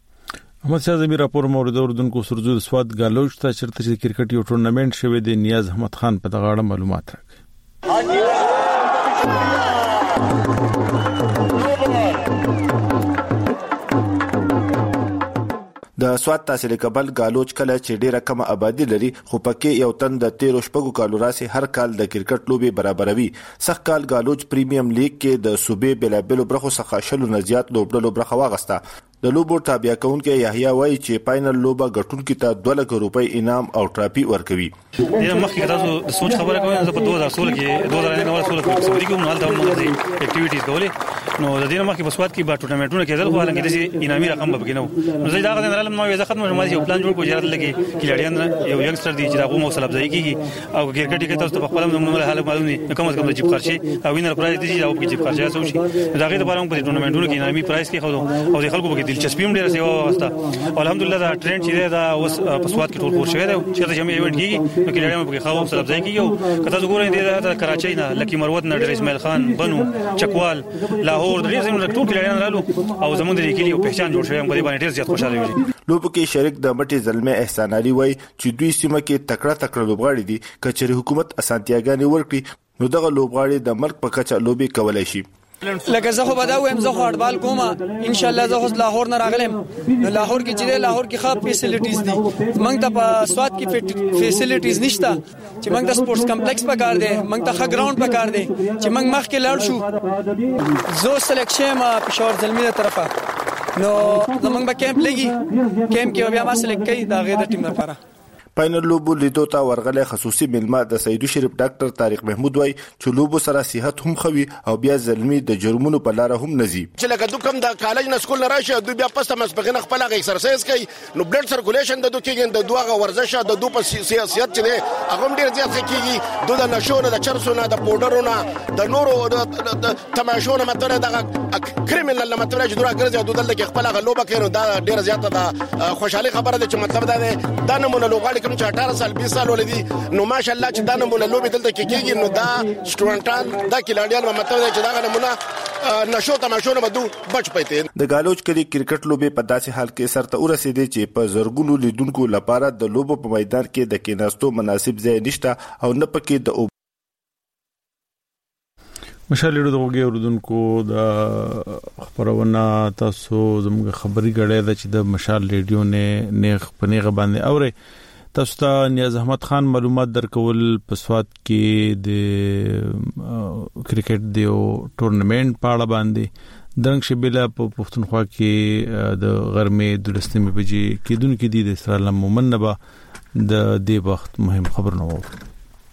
احمد شاه زمیر راپور مورد اوردونکو سرزور سواد گالوچ ته چرته چې کرکټ یو ټورنمنت شوی دی. نیاز احمد خان په دغه اړه معلومات راکړي. د سواد تحصیل کبل گالوچ کله چې ډیره کم آبادی لري خو پکې یو تن د تیرو شپږو کالو راسي هر کال د کرکټ لوبي برابروي. سخت کال گالوچ پریمیم لیگ کې د صوبې بلابلو برخو څخه شلو نزيات لوبډلو برخه واغسته. د لوبو تابع کونکي یحیی وایي چې فائنل لوبه ګټونکو ته دوه لک روپۍ انعام او ټراپي ورکوي. دا مخکې تاسو د سوچ خبره کوئ زه په دوه هزار سولہ کې دوه هزار نولس سولہ کې سپری کوم حالت هم غوړي اکټیویټیز کولې نو د دې مخکې په سواد کې با ټورنمنټونه کېدل خو حالانکه د انعامي رقم به کېنو نو زه دا غواړم رالم نو یو ځخت مې یو پلان جوړ کړو چې لګي کلیډیان یو ینګستر دی چې دا غو موصل افزایی کیږي او کرکټ کې تاسو په خپل نومونه حالت معلوم نه کوم کم د جیب خرچي او وینر پرایز دي چې او په جیب خرچي اسو شي دا غي د بارون په ټورنمنټونو کې انعامي پرایز کې خو او د خلکو په دلچسپي هم ډیره واسطه الحمدلله دا ټرند چې دا اوس په سواد کې ټول خور شوی دی چې د جمعي ایونت کیږي نو کلیډیان په خو موصل افزایی کیږي کته وګورئ د کراچۍ نه لکی مروت نه ډیر اسماعیل خان بنو چکوال لاهور ډیر زموږ ټول کلیډیان رالو او زموږ د لیکلي او پہچان جوړ شوی په دې باندې ډیر زیات خوشاله یم. لوب کې شریک د مټي زلمه احسان علي وای چې دوی سیمه کې تکړه تکړه لوبغاړي دي کچري حکومت اسانتیاګانې ورکړي نو دغه لوبغاړي د ملک په کچه لوبي کولای شي. لکه زه خو بداوم زه خو اړبال کوم ان شاء الله زه خو لاهور نه راغلم نو لاهور کې چې لاهور کې خاص فیسیلیټیز دي موږ ته په سواد کې فیسیلیټیز نشته چې موږ د سپورتس کمپلیکس پکار دی موږ ته ښه ګراوند پکار دی چې موږ مخ کې لاړ شو زو سلیکشن ما پېښور زلمی طرفه نو زمونږ به کیمپ لګي کیمپ کې بیا ما سلیکټ کړي دا غیر د ټیم لپاره. فائنل لوبو لیدو ته ورغله خصوصي ملما د سیدو شریف ډاکټر طارق محمود وای چې لوبو سره صحت هم خوي او بیا زلمی د جرمونو په لار هم نزي چې لکه دوی کوم د کالج نه سکول نه راشي دوی بیا پسته مسبقینه خپل غي ایکسرسایز کوي نو بلډ سرکولیشن د دوی کې د دوغه ورزش د دوی په سیاست چې نه هغه ډیر زیات کیږي دوی د نشو نه د چرسو نه د پودرو نه د نورو د تماشو نه متره د کریمینل نه متره چې دوی ګرځي دوی د خپل غلوبه کوي دا ډیر زیات د خوشحالي خبره ده چې مطلب دا ده دا نمونه لوغاړي کم چې اठारह سال بیس سال ولدي نو ماشاءالله چې دا نمونه لوبي دلته کې کېږي نو دا سټوډنټان دا کلاډیان په مطلب چې دا نمونه نشو تماشو نه بدو بچ پېته. د ګالوچ کلی کرکټ لوبي په داسې حال کې سرته ورسېدي چې په زرګونو لیدونکو لپاره د لوبو په میدان کې د کېناستو مناسب ځای نشته او نه پکې د مشالې د وګړي اوردونکو د خبرونه تاسو زموږ خبري غړې ده چې د مشال ریډیو نه نیغ پنیغه باندې اوره تاسو ته نیاز احمد خان معلومات درکول په سواد کې د کرکټ دیو ټورنمنت په اړه باندې درنګ شبيله په پښتونخوا کې د غرمې د لسمې بجې کېدونکو دي د اسرائیل مومنبه د دې وخت مهم خبرونه وو.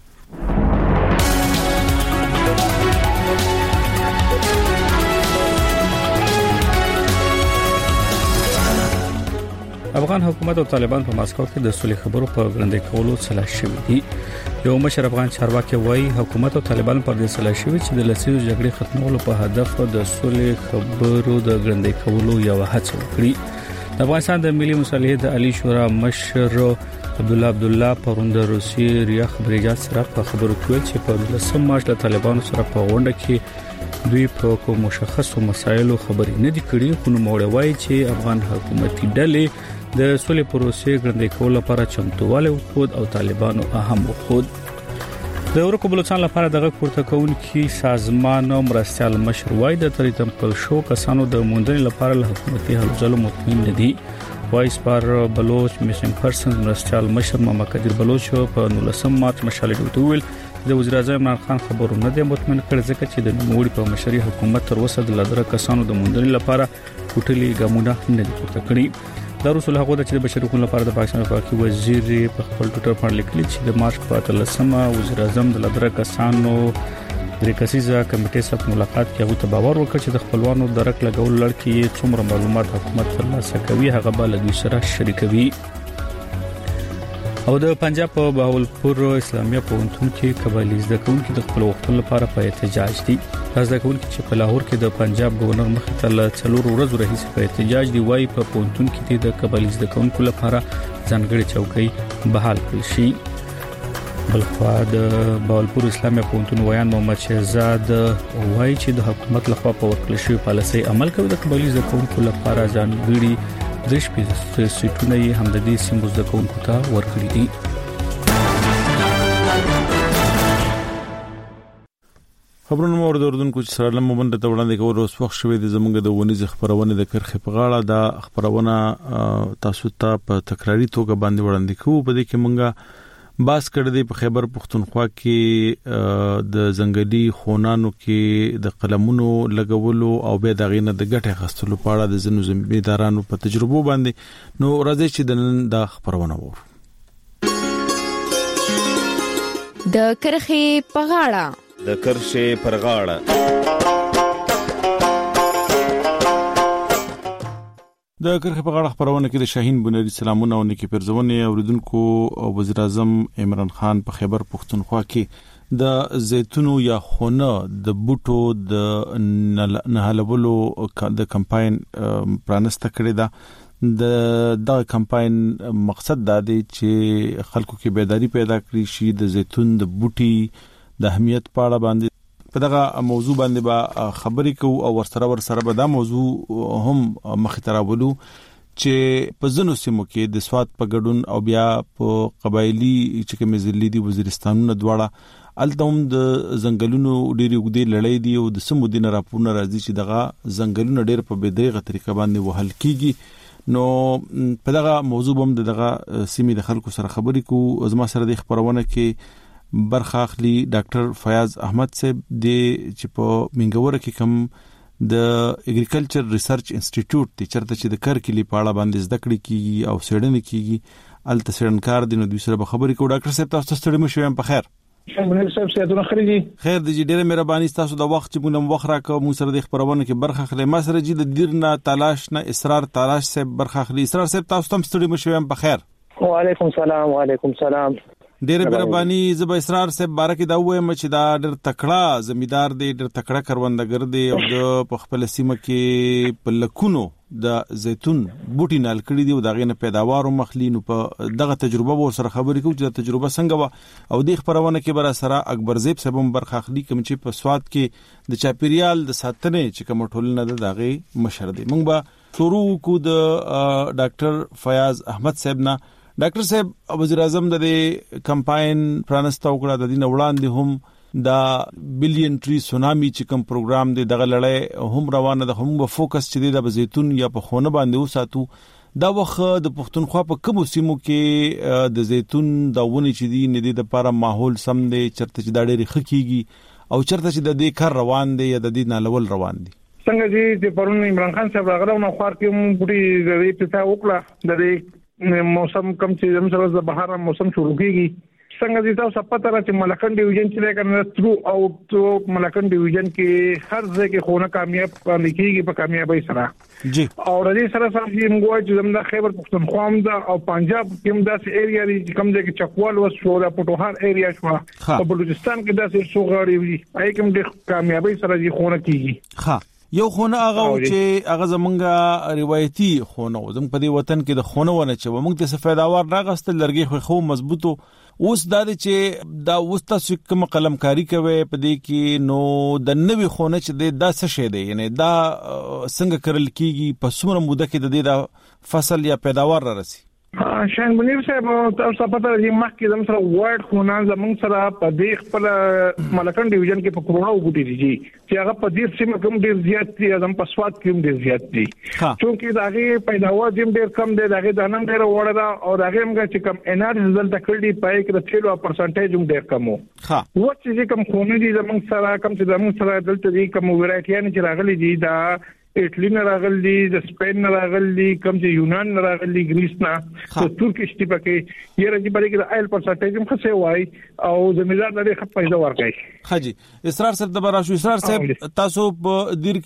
افغان حکومت او طالبان په ماسکو کې د صلح خبرو په وړاندې کولو سلا شوي دي. یو مشر افغان چارواکي وایي حکومت او طالبان پر دې سلا شوي چې د لسیزو جګړې ختمولو په هدف د صلح خبرو د وړاندې کولو یو هڅه وکړي. د افغانستان د ملي مصالحې د علی شورا مشر عبد الله عبد الله پروند روسي ریا خبريجات سره په خبرو کې چې په لسم مارچ د طالبانو سره په غونډه کې دوی په کوم مشخصو مسایلو خبرې نه دي کړې خو نو موړ وایي چې افغان حکومتي ډلې د صلح پروسې ګړندې کول لپاره چمتووالی وخود او طالبانو اهم وخود. د ورکو بلوچستان لپاره دغه پورته کوونکی سازمان مرستيال مشر وای د تریتم په شو کسانو د موندنې لپاره له حکومتي هلو ځلو مطمئن ندي. وایس پر بلوچ میسنګ پرسن مرستيال مشر محمد قدیر بلوچ په نولسم مارچ مشالې ډوټول د وزیر اعظم عمران خان خبرونه د مطمئن کړ ځکه چې د نوموړي په مشري حکومت تر اوسه د لدره کسانو د موندنې لپاره کوټلي ګامونه نه دي پورته کړی. د رسول هغه د چې بشري حقوقو لپاره د پاکستان پاکي وزیر په خپل ټوټر باندې لیکلي چې د مارچ په اتلسمه وزیر اعظم د لدره کسانو د ریکسیزه کمیټې سره ملاقات کې هغه تباور وکړ چې د خپلوانو درک لګول لړکی څومره معلومات حکومت ترلاسه کوي هغه بل دوی سره شریکوي. او د پنجاب په بهاولپور اسلامي پوهنتون کې قبایلی زده کوونکي د خپل وخت لپاره په احتجاج دي. زده کوونکي چې په لاهور کې د پنجاب گورنر مخې ته له څلور ورځې راهیسې په احتجاج دی وایي په پوهنتون کې د قبایلی زده کوونکو لپاره ځانګړي چوکۍ بحال کړل شي. بلخوا د بهاولپور اسلامي پوهنتون ویان محمد شهزاد وایي چې د حکومت لخوا په ورکړل شوی پالیسي عمل کوي د قبایلی زده کوونکو لپاره ځانګړي د شپږ سیټونه یې هم د دې سیمو زده کوونکو ته ورکړي دي. خبرونه مورد اردوونکو چې سره لمبند ته وړاندې کول اوس وخت شوی د زمونږ د ونیز خبرونه د کرخې په غاړه د خبرونه تاسو ته په تکراری توګه باندې وړاندې کوو. په دې کې مونږه باس کړی دی په خیبر پختونخوا کې د ځنګلي خونانو کې د قلمونو لګولو او به د غینه د ګټه خستلو په اړه د زنو زمیدارانو په تجربو باندې نو راځي چې د نن د خبرونه وو د کرخې په غاړه د کرخې پر غاړه د کرخې په غاړه خبرونه کې د شاهین بنری سلامونه او نیکی پرزونه اوریدونکو وزیر اعظم عمران خان په خیبر پختونخوا کې د زیتونو یا خونه د بوټو د نهالولو د کمپاین پرانسته کړی دا د د کمپاین مقصد دا دی چې خلکو کې بیداری پیدا کړي شي د زیتون د بوټي د اهمیت په اړه باندې په دغه موضوع باندې با خبرې کوو او ورسره ورسره به دا موضوع هم مخې ته راولو چې په ځینو سیمو کې د سواد په ګډون او بیا په قبایلی چې کوم ځلې دي وزیرستانونو دواړه التهم د ځنګلونو ډېری وګړي لړۍ دي او د سمو دین راپورونه راځي چې دغه ځنګلونو ډېر په بدیغه طریقه باندې وهل کیږي. نو په دغه موضوع باندې دغه سیمې د خلکو سره خبرې کوو. زما سره د خبرونه کې برخه اخلي ډاکټر فیاض احمد صاحب د چې په منګوره کې کوم د اګریکلچر ریسرچ انسټیټیوټ د چرته چې د کرکلی په اړه باندې زده کړې کیږي او سړنې کیږي الته سړنکار دي. نو دوی سره به خبرې کوو. ډاکټر صاحب تاسو ستړي مو شوم په خیر څنګه صاحب سیادونه خريږي خیر د دې ډېر مهرباني تاسو د وخت چې مونږ وخت راکو مو سره د خبرونه کې برخه اخلي. ما سره چې د دیرنا تلاش نه اصرار تلاش صاحب برخه اخلي. اصرار صاحب تاسو تم ستړي مو شوم په خیر. وعلیکم السلام وعلیکم السلام. ډېر مهرباني زب اصرار صاحب بارکه دا وایم چې دا ډېر تکړه زمیدار دی ډېر تکړه کروندګر دی او د خپل سیمه کې په لکونو د زیتون بوټي نال کړی دی او دغه نه پیداوار مخلی نو په دغه تجربه ور سره خبرې کوو چې تجربه څنګه و او د خبرونه کې بر سره اکبر زیب سبم برخه اخلي کوم چې په سواد کې د چاپیریال د ساتنې چې کوم ټولنه د دغه مشر دی موږ به شروع کو د ډاکټر فیاض احمد صاحب نه. ډاکټر صاحب وزیر اعظم د کمپاین پرانستا وکړه د دین وړاندې هم دا بلین ټری سونامي چې کوم پروګرام دی دغه لړۍ هم روانه ده هم په فوکس چې دی د زیتون یا په خونه باندې وساتو دا وخت د پښتونخوا په کوم سیمو کې د زیتون دا ونی چې دی نه دی د لپاره ماحول سم دی چرته چې دا ډېری خکېږي او چرته چې د دې کار روان دی یا د دې نالول روان دی. څنګه چې پرون عمران خان صاحب راغله نو خار کې مو بډي د دې په وکړه د دې موسم کم چې زموږ د بهار موسم شروع کیږي څنګه چې تاسو پته را چې ملکن ډیویژن چې لکه ترو او تو ملکن ډیویژن کې هر ځای کې خونه کامیاب لیکيږي په کامیابی سره جی او دې سره سره چې موږ چې زموږ خیبر پختونخوا هم دا او پنجاب کې هم داسې ایریا دي چې کوم ځای کې چکوال و شو د پټوهر ایریا شو په بلوچستان کې داسې څو غاړي وي هغه کوم د کامیابی سره دي خونه کیږي. ها یو خونه هغه چې هغه زمونږه روایتي خونه زموږ په دې وطن کې د خونه ونه چې موږ ته سفیداوار راغستل لرګي خو مضبوطو اوس دا چې دا اوس تاسو کوم قلمکاری کوي په دې کې نو د نوې خونه چې دا څه شي دی یعنی دا څنګه کړل کیږي په څومره موده کې د دې د فصل یا پیداوار را رسي. شان منیر صاحب تاسو پته لري مخکې زموږ سره وارد خونه زموږ سره په دې خپل ملکن ډیویژن کې په کرونا وګټي دي چې هغه په دې سیمه کوم ډیر زیات دي زم په سواد کې ډیر زیات دي چونکې داغه پیداوار دیم ډیر کم دي داغه دانم ډیر وړه دا او داغه موږ چې کم انرژي زلته کړی پای کې د تیلو پرسنټیج هم ډیر کم وو. ها و چې کوم خونه دي زموږ سره کوم چې زموږ سره دلته دي کوم ورایټیان چې راغلي دي دا ایټلی نه راغلي د سپین نه راغلي کوم چې یونان نه راغلي ګریس نه د ترکیش ټیپ کې یې راځي بلکې د آیل پرسنټیج هم خسه وای او زمیدار د خپ پیدا ورکړي. حاجی اسرار صاحب د براشو اسرار صاحب تاسو په دیر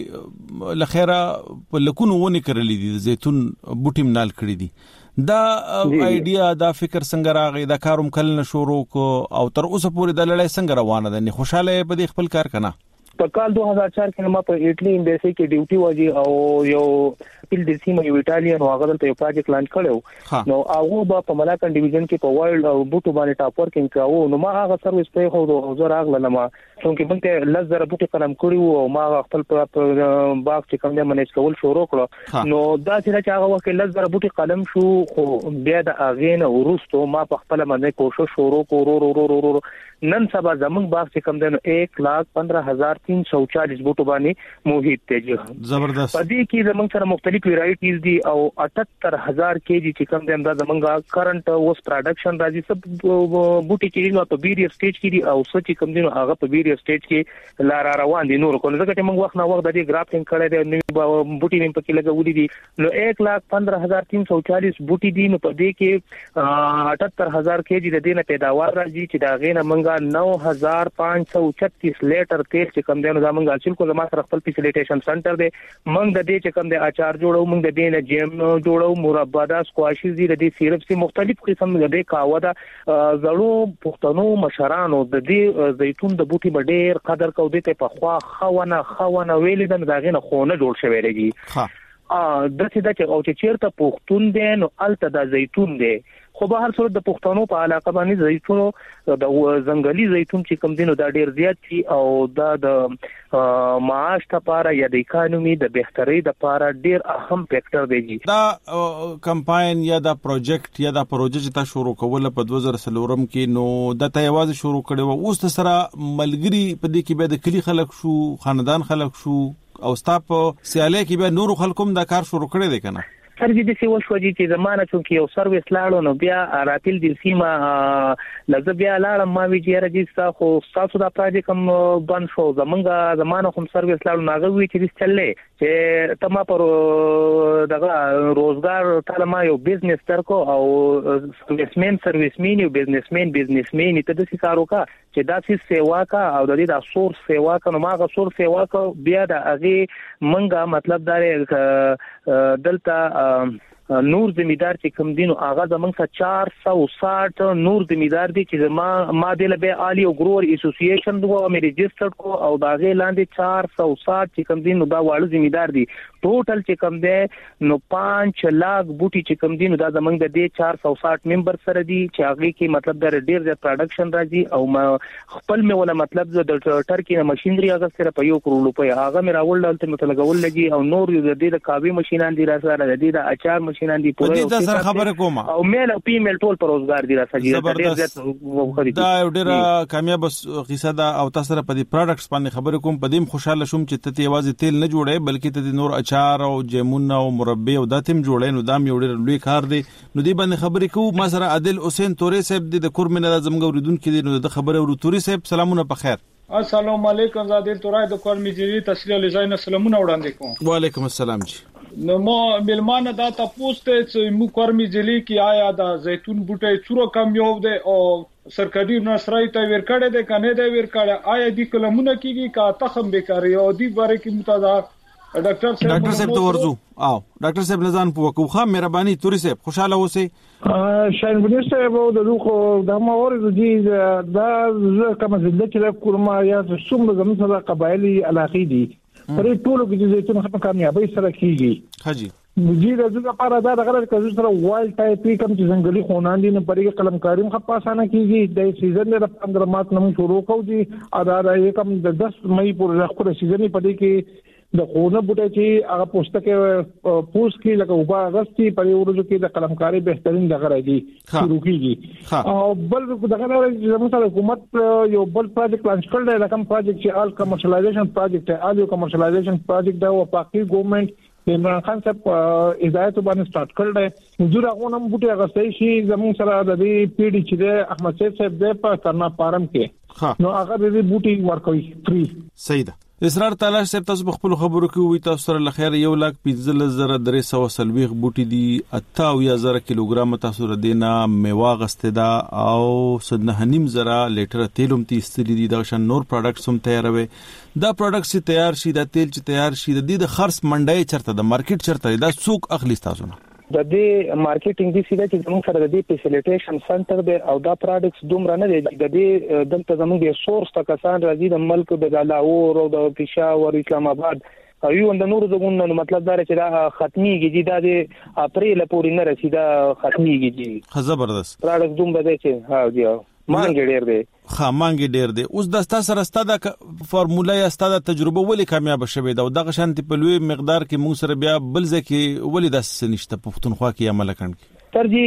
کې لخيره په لکونو ونی کړلې دي زيتون بوټي منال کړی دي دا ایډیا دا فکر څنګه راغی دا کاروم کله شروع کو او تر اوسه پورې د لړۍ څنګه روانه ده نه خوشاله په دې خپل کار کنه. په کال دو هزار چار کې ما په ایټلی ایمبیسي کې ډیوټي واجی او یو پیل د سیمه یو ایټالین او هغه دلته یو پروجیکټ لانچ کړو نو هغه په ملکن ډیویژن کې په وایلډ او بوټو باندې ټاپ ورکینګ کاوه نو ما هغه سرویس په خو د زور اغله ما څنګه بنته لزر بوټي قلم کړو او ما خپل په باغ چې کوم نه منیج کول شروع کړو نو دا چې هغه وخت لزر بوټي قلم شو خو بیا د اغین ورستو ما په خپل باندې کوشش شروع کړو نن سبا زمون باغ چې کوم دنو एक लाख पंद्रह हजार तीन सौ चालीस بوټو باندې موهیت دی زبردست په دې کې زمون سره مختلف ویرایټیز دي او अठहत्तर हजार केजी چې کوم د انداز زمونږه کرنٹ اوس پروډکشن راځي سب بوټي کې نو په بیری سټیج کې دي او سچ کوم دنو هغه په بیری سټیج کې لار روان دي نور کوله ځکه چې موږ وخت نه وخت د دې ګرافټینګ کړی دی بوټي نیم په کې لګولې دي نو एक लाख पंद्रह हजार तीन सौ चालीस بوټي دي نو په دې کې अठहत्तर हजार केजी د دې نه پیداوار راځي چې دا غینه موږ नौ हजार पाँच सौ छत्तीस لیټر تیل چې کوم دنو زمونږ حاصل کو زما سره خپل فیسیلیټیشن سنټر دی موږ د دې چې کوم د اچار جوړو موږ د دې نه جیم جوړو مربع دا سکواشز دي د دې سیرپ سي مختلف قسم د دې کاوه دا زړو پښتنو مشرانو د دې زيتون د بوټي بډیر قدر کو دي ته په خوا خونه خونه ویل د داغه نه خونه جوړ شوی دی ها ا د څه د او چې چیرته پښتون دی نو الته د زيتون دی خو به هر صورت د پښتنو په علاقه باندې زيتون د ځنګلي زيتون چې کوم دینو دا ډیر زیات دي او دا د معاش لپاره یا د اکانومي د بهتري لپاره ډیر اهم فیکٹر دی. دا کمپاین یا دا پروجیکټ یا دا پروژه چې تا شروع کوله په دو هزار سلورم کې نو د تایواز شروع کړي اوس سره ملګری په دې کې به د کلی خلک شو خاندان خلک شو او ستاپ سیاله کې به نور خلکوم دا کار شروع کړي دي کنه سرجی د سی وشوږي چې زمانہ چې یو سرویس لاړو نو بیا راتل د سیمه لږ بیا لاړم ما وی چې راځي خو تاسو دا پروژه کوم بند شو زمونږه زمانہ کوم سرویس لاړو ناغه وی چې چللې چې تما پر دغه روزګار تعالی ما یو بزنس ترکو او سرویسمن سرویسمن یو بزنسمن بزنسمن ته د کارو کا چې دا څه سیوا کا او د دې د سور سیوا کا نو ما غ سور سیوا کا بیا د هغه منګه مطلب دا دلته نور زمیدار چې کوم دینو هغه زمونږ څخه چار سو ساٹھ نور زمیدار دي چې ما ما د لبه عالی او ګرور اسوسییشن دغه مې ريجسترډ کو او دا غي لاندې چار سو ساٹھ چې کوم دینو دا واړو زمیدار دي ټوټل چې کوم دی نو پانچ لاک بوټي چې کوم دینو دا زمونږ د دې چار سو ساٹھ ممبر سره دي چې هغه کې مطلب د ډیر د پروډکشن راځي او ما خپل مې ولا مطلب د ټرکی ماشينري هغه سره په یو کروڑ روپیا هغه مې راول دلته متلګول لګي او نور د دې د کاوي ماشينان دي راځي د دې د اچار ماشينان دي پوره دې سره خبره کوم او میل او فیمیل ټول پر روزګار دي راځي دا ډیره کامیاب قصه ده او تاسو سره په دې پروډکټس باندې خبره کوم په دې خوشاله شوم چې ته یوازې تیل نه جوړې بلکې ته نور اچار او جیمون او مربع او داتم جوړې نو دام یو ډیر لوی کار دی نو دې باندې خبرې کوو ما سره عادل حسین تورې صاحب د کورمنه زموږ اوریدونکو دي نو د خبره ورو تورې صاحب سلامونه په خیر السلام علیکم زادل تورای د کورمی جری تسلیل لزاین سلامونه وړاندې کوم وعلیکم السلام جی نو ما ملمانه دا تاسو ته چې مو کورمی جلی کی آیا دا زيتون بوټي څورو کامیاب دي او سرکاري نشرای ته ورکړه ده کنه ده ورکړه آیا دې کلمونه کیږي کا تخم بیکاری او دې باره کې متدا ډاکټر صاحب ډاکټر صاحب ته ورزو او ډاکټر صاحب نزان په وقوخه مهرباني توري صاحب خوشاله اوسئ شاین بنیر صاحب د دوخو د ماورز دي دا کوم زده چې کورما یا څومره زموږ سره قبایلی علاقې دي پرې ټولو کې زيتون ختم کامیابی سره کیږي حاجی مجید دغه لپاره دا دغه کزو سره وایلډ ټایپ کوم چې ځنګلي خونان دي نه پرې قلمکاری خپ اسانه کیږي د سیزن د پندرہ مارچ نوم شروع کوي ادا د کوم د دس مئی پورې خپل سیزن پدې کې د خونه بوټي چې هغه پوسټکه پوس کې لکه وبا اگست په ورځو کې د قلمکاری بهترین دغه راځي شروع کیږي او بل دغه زموږ سره حکومت یو بل پروجیکټ لانچ کړل دی لکه پروجیکټ چې آل کمرشلایزیشن پروجیکټ آل یو کمرشلایزیشن پروجیکټ دا او پاکي ګورنمنت عمران خان صاحب هدایت باندې سٹارټ کړل دی حضور هغه نم بوټي هغه صحیح شي زموږ سره د دې پیډي چې احمد صاحب صاحب د په ترنا پارم کې نو هغه دې بوټي ورکوي فری صحیح ده اسرار تلاش صاحب تاسو خپل خبرو کې وي تاسو سره لخر یو لاک پنځه زره درې سو سلويخ بوټي دي اته زره کیلوګرام تاسو ر دینا میوه غستدا او صد نه نیم زره لیټر تیلوم تی استلی دي دا شان نور پروډکټس هم تیاروي دا پروډکټس چې تیار شي دا تیل چې تیار شي د دې د خرڅ منډای چرته د مارکیټ چرته دا څوک اخلي تاسو نه د دې مارکیټینګ دي سیده چې زموږ سره د دې فیسیلیټیشن سنټر دی او دا پروډکټس دومره نه دي د دې دلته زموږ د سورس ته کسان راځي د ملک د لاهور او د پېښور اسلام آباد او یو د نور زګون نو مطلب دا چې دا ختميږي دا د اپریل پورې نه رسیدا ختميږي زبردست پروډکټ دومره دي چې ها دی مانګ ډیر دی خا مانګ ډیر دی اوس د تاسو سره ستاده فارمولا یا ستاده تجربه ولې کامیاب شوه دا دغه شانتي په لوی مقدار کې موږ سره بیا بل ځکه ولې د نشته پښتونخوا کې عمل کړي ترجی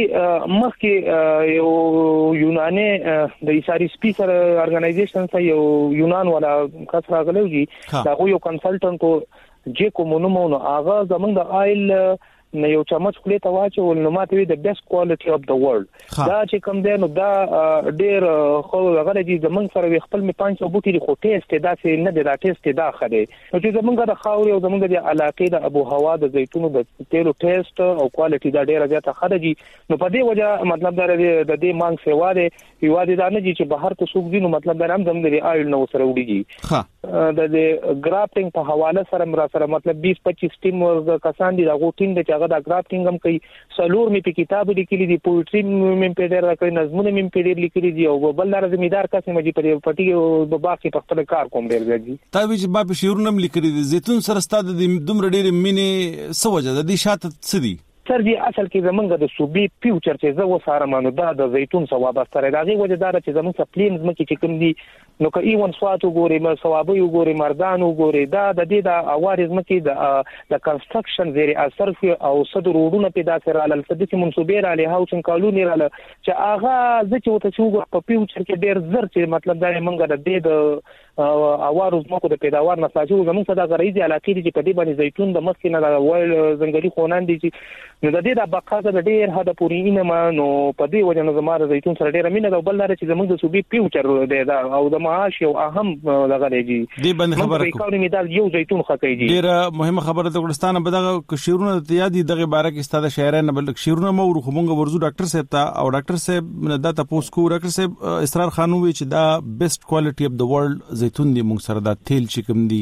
مخکې یو یوناني د ایساری سپیکر ارګنایزیشن ته یو یونان ولا کس راغلی دا یو کنسلټنټ کو جې کومونو نو هغه زمونږ د آیل نو یو چمچ خلې ته واچول نو ماته د بیسټ کوالټي اف د ورلد دا چې کوم دی نو دا ډیر خو غره دي زمونږ سره خپل می پنځه سو بوټي خو ټیسټ دا چې نه دا ټیسټ دا خره نو چې زمونږ د خاوري او زمونږ د علاقې د ابو هوا د زيتونو د تیلو ټیسټ او کوالټي دا ډیره زیاته خره دي نو په دې وجه مطلب دا د دې مانګ سیوا دی یو دي دا نه دي چې بهر ته سوق دي نو مطلب دا هم زموږ د آیل نو سره وړيږي ها د ګراپټینګ په حواله سره مرا سره مطلب بیس پچیس ټیم ور کسان دي دا غوټین د هغه د ګراپټینګ هم کوي سلور می په کتاب لیکلي دي پوئټری می په ډیر راکړي نظمونه می په ډیر لیکلي دي او بل لار زمیدار کس مې په پټي او باقي په خپل کار کوم ډیر ځي تا وی چې با په شیرونه لیکلي دي زيتون سره ستاد د دومره ډیر مینه سوجه د دې شاته سدي سر دي اصل کې زمونږ د صوبې فیوچر چې زه وساره مانو دا د زيتون ثواب ستاره راغي وجه دا چې زمونږ سپلینز مکه چې کوم دي نو که ایون سواتو ګوري مر ثواب یو ګوري مردان ګوري دا د دې د اوارز مکه د د کنستراکشن زیری اثر او صدر روډونه پیدا سره ل صدې منسوبې را له هاوسن کالونی را له چې اغه زه چې وته چې په فیوچر کې ډیر زر چې مطلب دا منګه د دې د اوارز مکو د پیداوار نه ساجو زمونږ صدا غریزي علاقې دي چې په دې باندې زيتون د مخ نه د وایل زنګلي خونان دي چې نو د دې د بقا د ډیر هدا پورې نه ما نو په دې وجه نو زماره زيتون سره ډیر مینه د بل لاره چې زمونږ د صوبې فیوچر دی دا او د معاش یو اهم دغه دی دې باندې خبره کوم اکونومي دا یو زيتون خکې دي ډیر مهمه خبره د ګلستان په دغه شیرونه ته یادي دغه باره کې ستاده شاعرانه بل شیرونه مو ورخمونګه ورزو ډاکټر صاحب ته او ډاکټر صاحب دا تاسو کو ډاکټر صاحب اسرار خانوي چې دا بیسټ کوالټي اف د ورلد زيتون دی موږ سره دا تیل چې کوم دی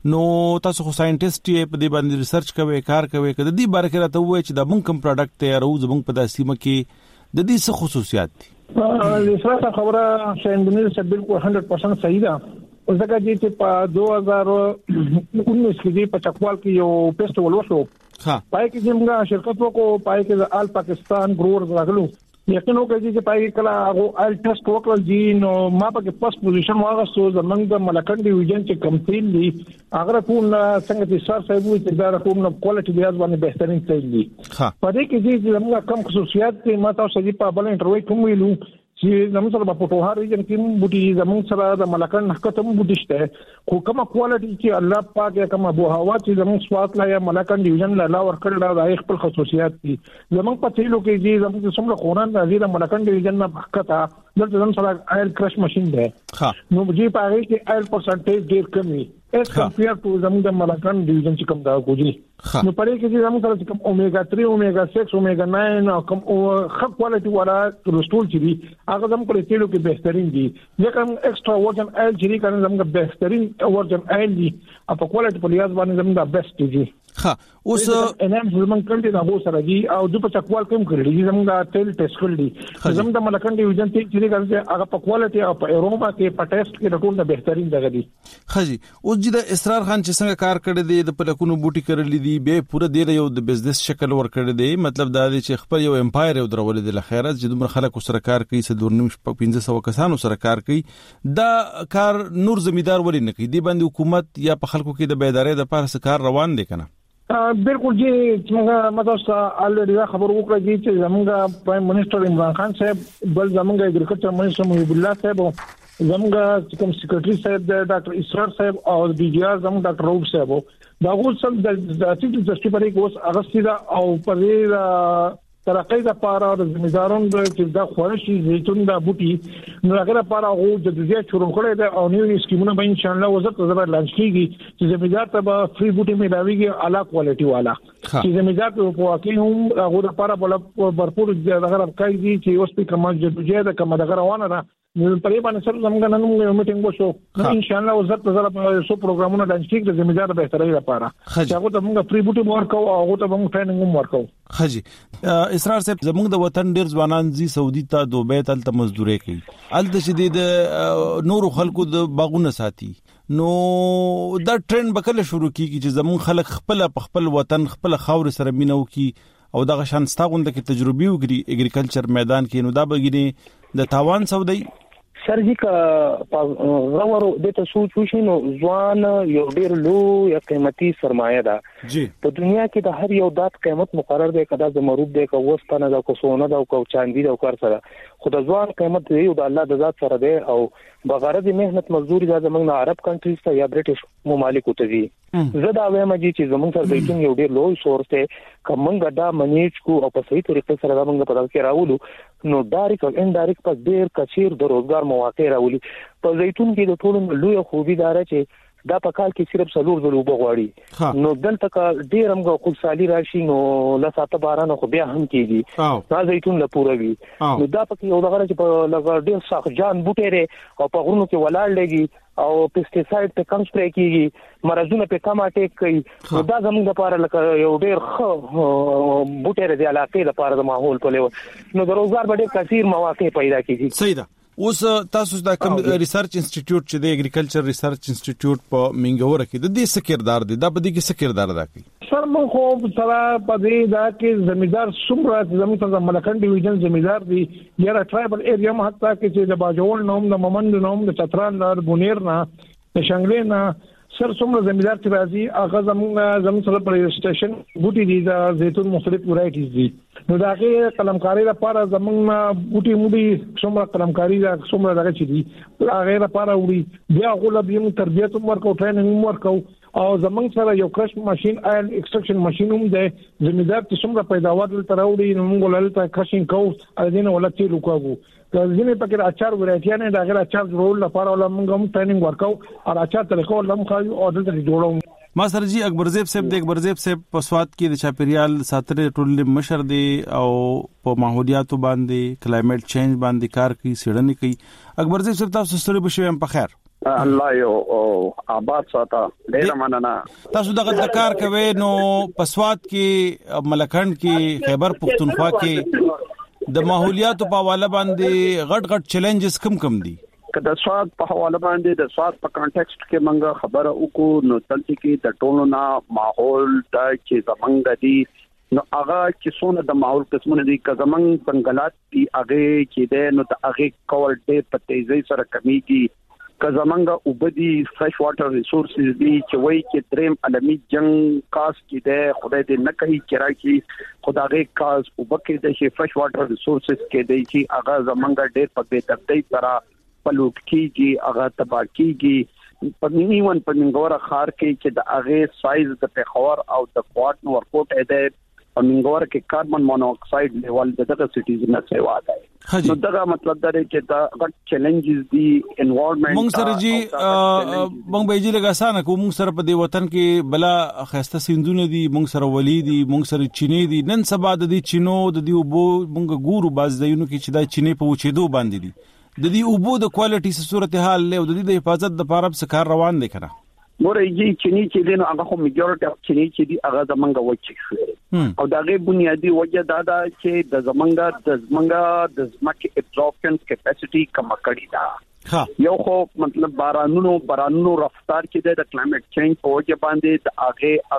نو تاسو خو ساينټیسټ یې په دې باندې ریسرچ کوي کار کوي کله دې باره کې راته وایي چې دا مونږ کوم پروډکټ تیارو زمونږ په داسې مکه د دې څه خصوصیات دي؟ اسراف خبره شاین بنیر سے بالکل سو پرسنٹ صحیح ده. ځکه چې په دو هزار انیس کې په چکوال کې یو فیسټیوال وشو ها پای کې زموږه شرکت وکړو پای کې آل پاکستان ګرور راغلو یقین وکړي چې پای کې کلا هغه آل ټیسټ وکړل جی نو ما په پاس پوزیشن واغستو زمنګ د ملکن ډیویژن چې کمپین دي هغه ټول څنګه چې سر صاحب وي چې دا ټول کوالټي بیاز باندې بهترین ځای دي په دې کې چې زموږه کم خصوصیات کې ما تاسو دې په بل انټرویو کوم ویلو چې زموږ سره په پټوهار ریجن کې بوټي زموږ سره د ملکن حقته بوټي شته خو کومه کوالټي چې الله پاک یا کومه ابو هوا چې زموږ سوات لا یا ملکن ډیویژن لا ور کړل دا خپل خصوصیات دي زموږ په تیلو کې چې زموږ څومره خوران راځي د ملکن ډیویژن نه حقته دلته زموږ سره آیل کرش ماشين ده نو چې په هغه کې آیل پرسنټیج ډیر کم وي اس کمپیر ټو زموږ د ملکن ډیویژن چې کوم دا کوجي نو پرې کې چې زموږ سره کوم اومیګا تھری اومیګا سکس اومیګا ناین او کوم ښه کوالټي والا کولیسټرول چې دي هغه زموږ په تیلو کې بهترین دي ځکه ایکسترا ورجن آیل چې کنه زموږ بهترین ورجن آیل دي په کوالټي په لیاز باندې زموږ د بیسټ دي ها اوس انم زمون کړي دا هو سره دي او د په چکوال کوم کړي زموږ تیل ټیسټ کړي زموږ د ملکن ډیویژن چې کنه هغه په کوالټي او په ایروما کې په ټیسټ کې ټول د بهترین دغه دي خجی اوس چې د اسرار خان چې څنګه کار کړی دی د پلکونو بوټي کړل دي به پوره دی یو د بزنس شکل ور کړی دی مطلب دا دی چې خپل یو امپایر یو درولې د لخیرات چې دومره خلک سره کار کوي څه دورنیم پنځه سوه کسانو سره کار کوي دا کار نور زمیدار ولې نه کوي دی باندې حکومت یا په خلکو کې د بیدارۍ د پاره کار روان دی کنه بالکل جی څنګه متاسو الریډي خبر وکړه چې زمونږ پرایم منسٹر عمران خان صاحب بل زمونږ اګریکلچر منسٹر محب الله صاحب زمونږ کوم سیکریټری صاحب ډاکټر اسرار صاحب او ډي جی آر زمونږ ډاکټر روب صاحب دا غوښ سم د اټیټ جسټي پرې کوس اغستیدا او پرې ترقی د پاره د زمیدارونو چې دا خورشي زیتون دا بوټي نو هغه لپاره هغه د دې شروع کړی دا او نیو سکیمونه به ان شاء الله وزارت زبر لانچ کیږي چې زمیدار ته به فری بوټي ملاويږي اعلی کوالټي والا چې زمیدار په واقع هم هغه لپاره بل برپور دغه راکای دي چې اوس په کومه جدوجه د کومه دغه روانه ده نو په دې باندې سره زموږ نن موږ میټینګ وشو ان شاء الله وزارت زبر سو پروګرامونه لانچ کیږي د زمیدار به ترې لپاره هغه ته موږ فری بوټي ورکو او هغه ته موږ ټریننګ هم ورکو خجی اسرار صاحب زموږ د وطن ډیر ځوانان زی سعودي ته دوبه تل ته مزدوري کوي الته چې د نورو خلکو د باغونه ساتي نو دا ټرند بکله شروع کیږي چې زموږ خلک خپل خپل وطن خپل خاور سره مينو کی او دا غشان ستاغونده کې تجربي وګړي اګریکلچر میدان کې نو دا بګینه د تاوان سعودي سرجی کا غوړو د تاسو چوشي نو ځوان یو ډیر لو یا قیمتي سرمایه ده جی په دنیا کې د هر یو دات قیمت مقرر دی کدا زمرود دی کو وسپنه دا کو سونه دا کو چاندي دا کار سره خو د ځوان قیمت دی او د الله د ذات سره دی او بغیر د مهنت مزدوري د زمنګ عرب کنټریز ته یا برټش ممالک ته دي زدا وایم چې زمونږ سره د یو ډیر لوی سورس ته کومنګ دا منیج کو او په صحیح طریقې سره دا موږ په دغه کې راولو نو ډایرک او انډایرک په ډیر کثیر د روزګار مواقع راولي په زیتون کې د ټولو لوی خوبي دار چې دا په کال کې صرف څلور ځله وبغواړي نو دلته کا ډیر موږ خپل سالي راشي نو لساته باران خو بیا هم کیږي دا زیتون له پوره وي نو دا پکې یو دغه چې په لګ ډیر سخت جان بوټره او په غرونو کې ولاړ لګي او پیسټیساید په کم سپری کیږي مرزونه په کم اٹیک کوي نو دا زموږ لپاره لکه یو ډیر ښه بوټره دی علاقې لپاره د ماحول په لیول نو د روزګار باندې کثیر مواقع پیدا کیږي صحیح ده اوس تاسو د کوم ریسرچ انسټیټیوټ چې د اګریکلچر ریسرچ انسټیټیوټ په منګور کې د دې سکردار دی دا په دې کې سکردار دا کوي سر مون خو سره په دې دا کې زمیدار څومره زموږ ته ملکن ډیویژن زمیدار دی یاره ټرایبل ایریا ما حتی کې چې د باجوړ نوم د ممند نوم د چترال د بونیر نه د شنګلې نه سر څومره زمیدار چې راځي هغه زموږ زموږ سره پر سټیشن بوټي دي د زیتون مختلف ورایټیز دي نو دا کې قلمکاری لپاره زموږ بوټي موډي څومره قلمکاری دا څومره دغه چي دي هغه لپاره وړي بیا غوړه بیا تربیت ورکو ټریننګ ورکو او زموږ سره یو کرش ماشين آیل ایکستراکشن ماشين هم ده زمیدار چې څومره پیداوار تر راوړي نو موږ ولته کرشینګ کوو ا دې نه ولته لوکاو ځینې پکې اچار ورایټیا نه دا غیر اچار جوړول لپاره ولهم موږ ټریننګ ورکاو او اچار طریقو ولهم خو او دلته جوړو ما سره جی اکبر زیب صاحب د اکبر زیب صاحب په سواد کې د چاپیریال ساتره ټول مشر دی او په ماحولیاتو باندې کلایمټ چینج باندې کار کوي سړنی کوي اکبر زیب صاحب تاسو سره به شوم په خیر الله یو آباد ساته ډیر مننه. تاسو دغه کار کوي نو پسواد کې ملکند کې خیبر پختونخوا کې د ماحولیات په حواله باندې غټ غټ چیلنجز کم کم دي؟ که د سواد په حواله باندې د سواد په کانټیکست کې منګه خبره وکړو نو تلته کې د ټولو نه ماحول د چې زمنګ دي نو هغه چې څونه د ماحول قسمونه دي که زمنګ څنګهلات دي هغه کې ده نو ته هغه کول ډېر په تیزی سره کمیږي. که زمنګ وبدي فرش واټر ریسورسز دي چې وایي چې دریم عالمي جنگ کاس کې ده خدای دې نه کوي چې راځي خدای کاس وبکه د شي فرش واټر ریسورسز کې دی چې هغه زمنګ ډېر په بے ترتیب سره پلوټ کیږي هغه تباہ کیږي. په نیون په منګور خار کې چې د هغه سایز د پیښور او د کوارټ نو ورکوټ ده او منګور کې کاربن مونوکساید لیول دغه سټیز نه سیوا ده. نو دا مطلب دا دی چې دا غټ چیلنجز دي انوایرنمنت. مونږ سره جی مونږ به جی لګاسانه کو مونږ سره په دې وطن کې بلا خسته سیندونه دي مونږ سره ولي دي مونږ سره چینه دي نن سبا د دې چینو د دې وبو مونږ ګورو باز دینو کې چې دا چینه په وچېدو باندې دي د دې وبو د کوالټي څه صورتحال له د دې د حفاظت د لپاره څه کار روان دي کنه؟ مورې جی چینی چې دین هغه خو میجورټي اف چینی چې دی هغه زمونږ وچی شو او دا غي بنیادی وجه دا دا چې د زمونږ د زمونږ د زمکه ابزورپشن کیپاسټي کم کړی دا یو خو مطلب بارانونو بارانونو رفتار کې د کلایمټ چینج په وجه باندې د هغه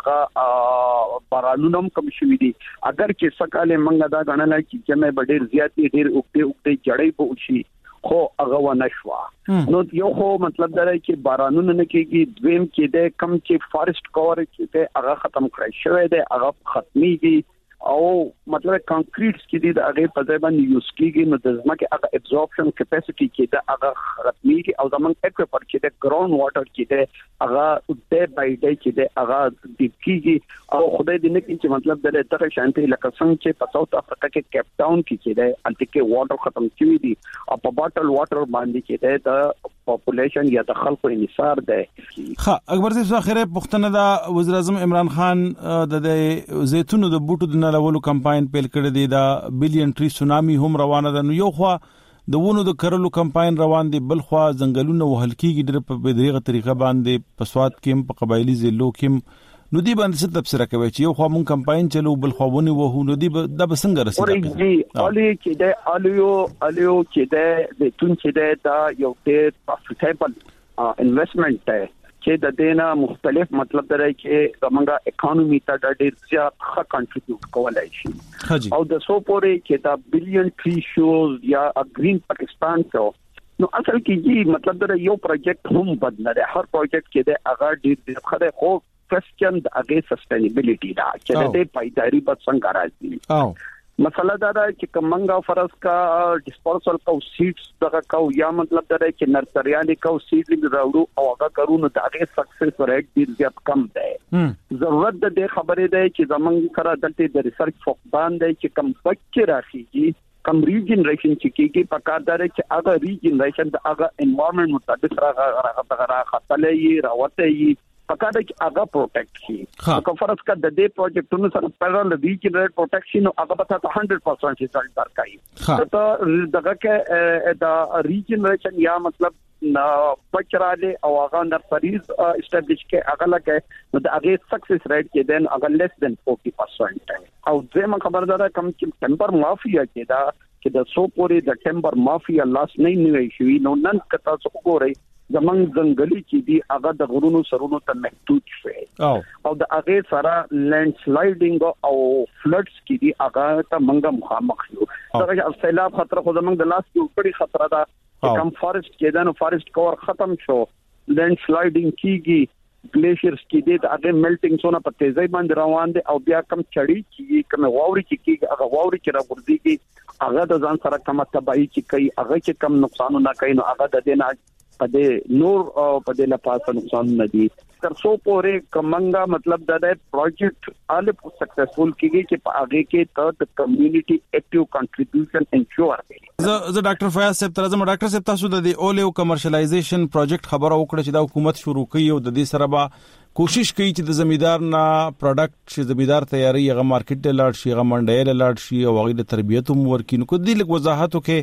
هغه بارانونو کم شوې دي. اگر چې سکاله منګه دا غننه چې جمع ډېر زیاتې ډېر اوکټه اوکټه جړې په وشي خو هغه و نشوا. نو یو خو مطلب دا دی چې بارانونه نه کېږي دویم کې د کم چې فارست کور کې ته هغه ختم کړی شوی دی هغه ختميږي او مطلب کانکریټس کې د هغه په ځای باندې یوز کیږي نو د ځمکه هغه ابزورپشن کیپاسټي کې د هغه ختميږي او زمونږ اکویفر کې د ګراوند واټر کې د هغه ډے بای ډے کې د هغه د کیږي او خدای دې نه کړي چې مطلب د دغه شانتي لکه څنګه چې په ساوث افریقا کې کیپ ټاون کې کې د انټیکه واټر ختم شوی دي او په باټل واټر باندې کې د پاپولیشن یا د خلکو انحصار ده. ها اکبر صاحب اخره پښتنه دا وزیر اعظم عمران خان د زیتونو د بوټو د نلولو کمپاین پیل کړی دی دا بلین ټری سونامي هم روانه ده. نو یو خو د ونو د کرلو کمپاین روان دي بل خو ځنګلونو وهل کیږي ډېر په دغه طریقه باندې په سواد کې په قبایلی ضلعو کې نو دی باندې څه تفسیر کوي چې یو خو مون کمپاین چلو بل خو ونه وو نو دی د بسنګ رسېږي. جی الی چې د الیو الیو چې د د تون چې د دا یو ډېر پروفیټیبل انویسټمنټ دی چې د دینا مختلف مطلب درای چې زمونږه اکانومي ته ډېر زیات ښه کنټریبیوټ کولای شي او د سو پورې چې دا بلین ټری شوز یا گرین پاکستان ته نو اصل کې جی مطلب درای یو پروجیکټ هم بدل لري هر پروجیکټ کې د هغه ډېر خره خو کوېسچن د هغه سسټینیبিলিټي دا چې د پایداری په څنګه راځي. مسله دا ده چې کمنګا فرض کا ډیسپوزل کو سیډز دغه کو یا مطلب دا چې نرسریانه کو سیډز راوړو او هغه کارونه د هغه سکسس ریټ ډیر زیات کم دی. ضرورت د خبرې ده چې زمونږ سره دلته د ریسرچ فوکس دی چې کم بچی راخیږي کم ریجنریشن چې کیږي په کار دار چې هغه ریجنریشن د هغه انوایرنمنت مطابق راغه راخطلې راوته پکاره چې هغه پروټیکټ شي. که فرض کا د دې پروجیکټونو سره پیرل ریجنریټ پروټیکشن او هغه به تاسو سل پرسنټ ریزلټ درکړي. ته دغه کې د ریجنریشن یا مطلب پچراله او هغه نرسریز اسټابلیش کې هغه لکه د هغه سکسس ریټ کې دین هغه لیس دین چالیس پرسنټ او زما خبردار کم چې ټمبر مافیا کې دا چې د سو پورې د ټمبر مافیا لاس نه نیوي شوی نو نن کته څو ګوري زمنګ ځنګلي چې دی هغه د غرونو سرونو ته محدود شوی او د هغه سره لینډ سلایډینګ او فلډز کې دی هغه ته منګه مخامخ یو دا سیلاب خطر خو زمنګ د لاس کې وړي خطر ده چې کم فارست کې دا نو فارست کور ختم شو لینډ سلایډینګ کیږي ګلیشیرز کې دی د هغه میلټینګ سونه په تیزی باندې روان دي او بیا کم چړی کیږي کم واوري کیږي هغه واوري چې راغورځيږي هغه د ځان سره کم تباہي چې کوي هغه چې کم نقصانونه کوي نو هغه د دینه په دې نور په دې لپاره نقصان نه دي تر څو پورې کمنګا مطلب دا د پروجیکټ اله سکسسفل کیږي چې په هغه کې ته د کمیونټي اکټیو کنټریبیوشن انشور کړي. زه ډاکټر فیاض صاحب ترزم ډاکټر صاحب تاسو د اولیو کمرشلایزیشن پروجیکټ خبره وکړه چې دا حکومت شروع کړي او د دې سره به کوشش کوي چې د زمیدار نه پروډکټ چې زمیدار تیاری هغه مارکیټ ته لاړ شي هغه منډي لاړ شي او هغه د تربیته مو ورکینو کو دې لږ وضاحت وکړي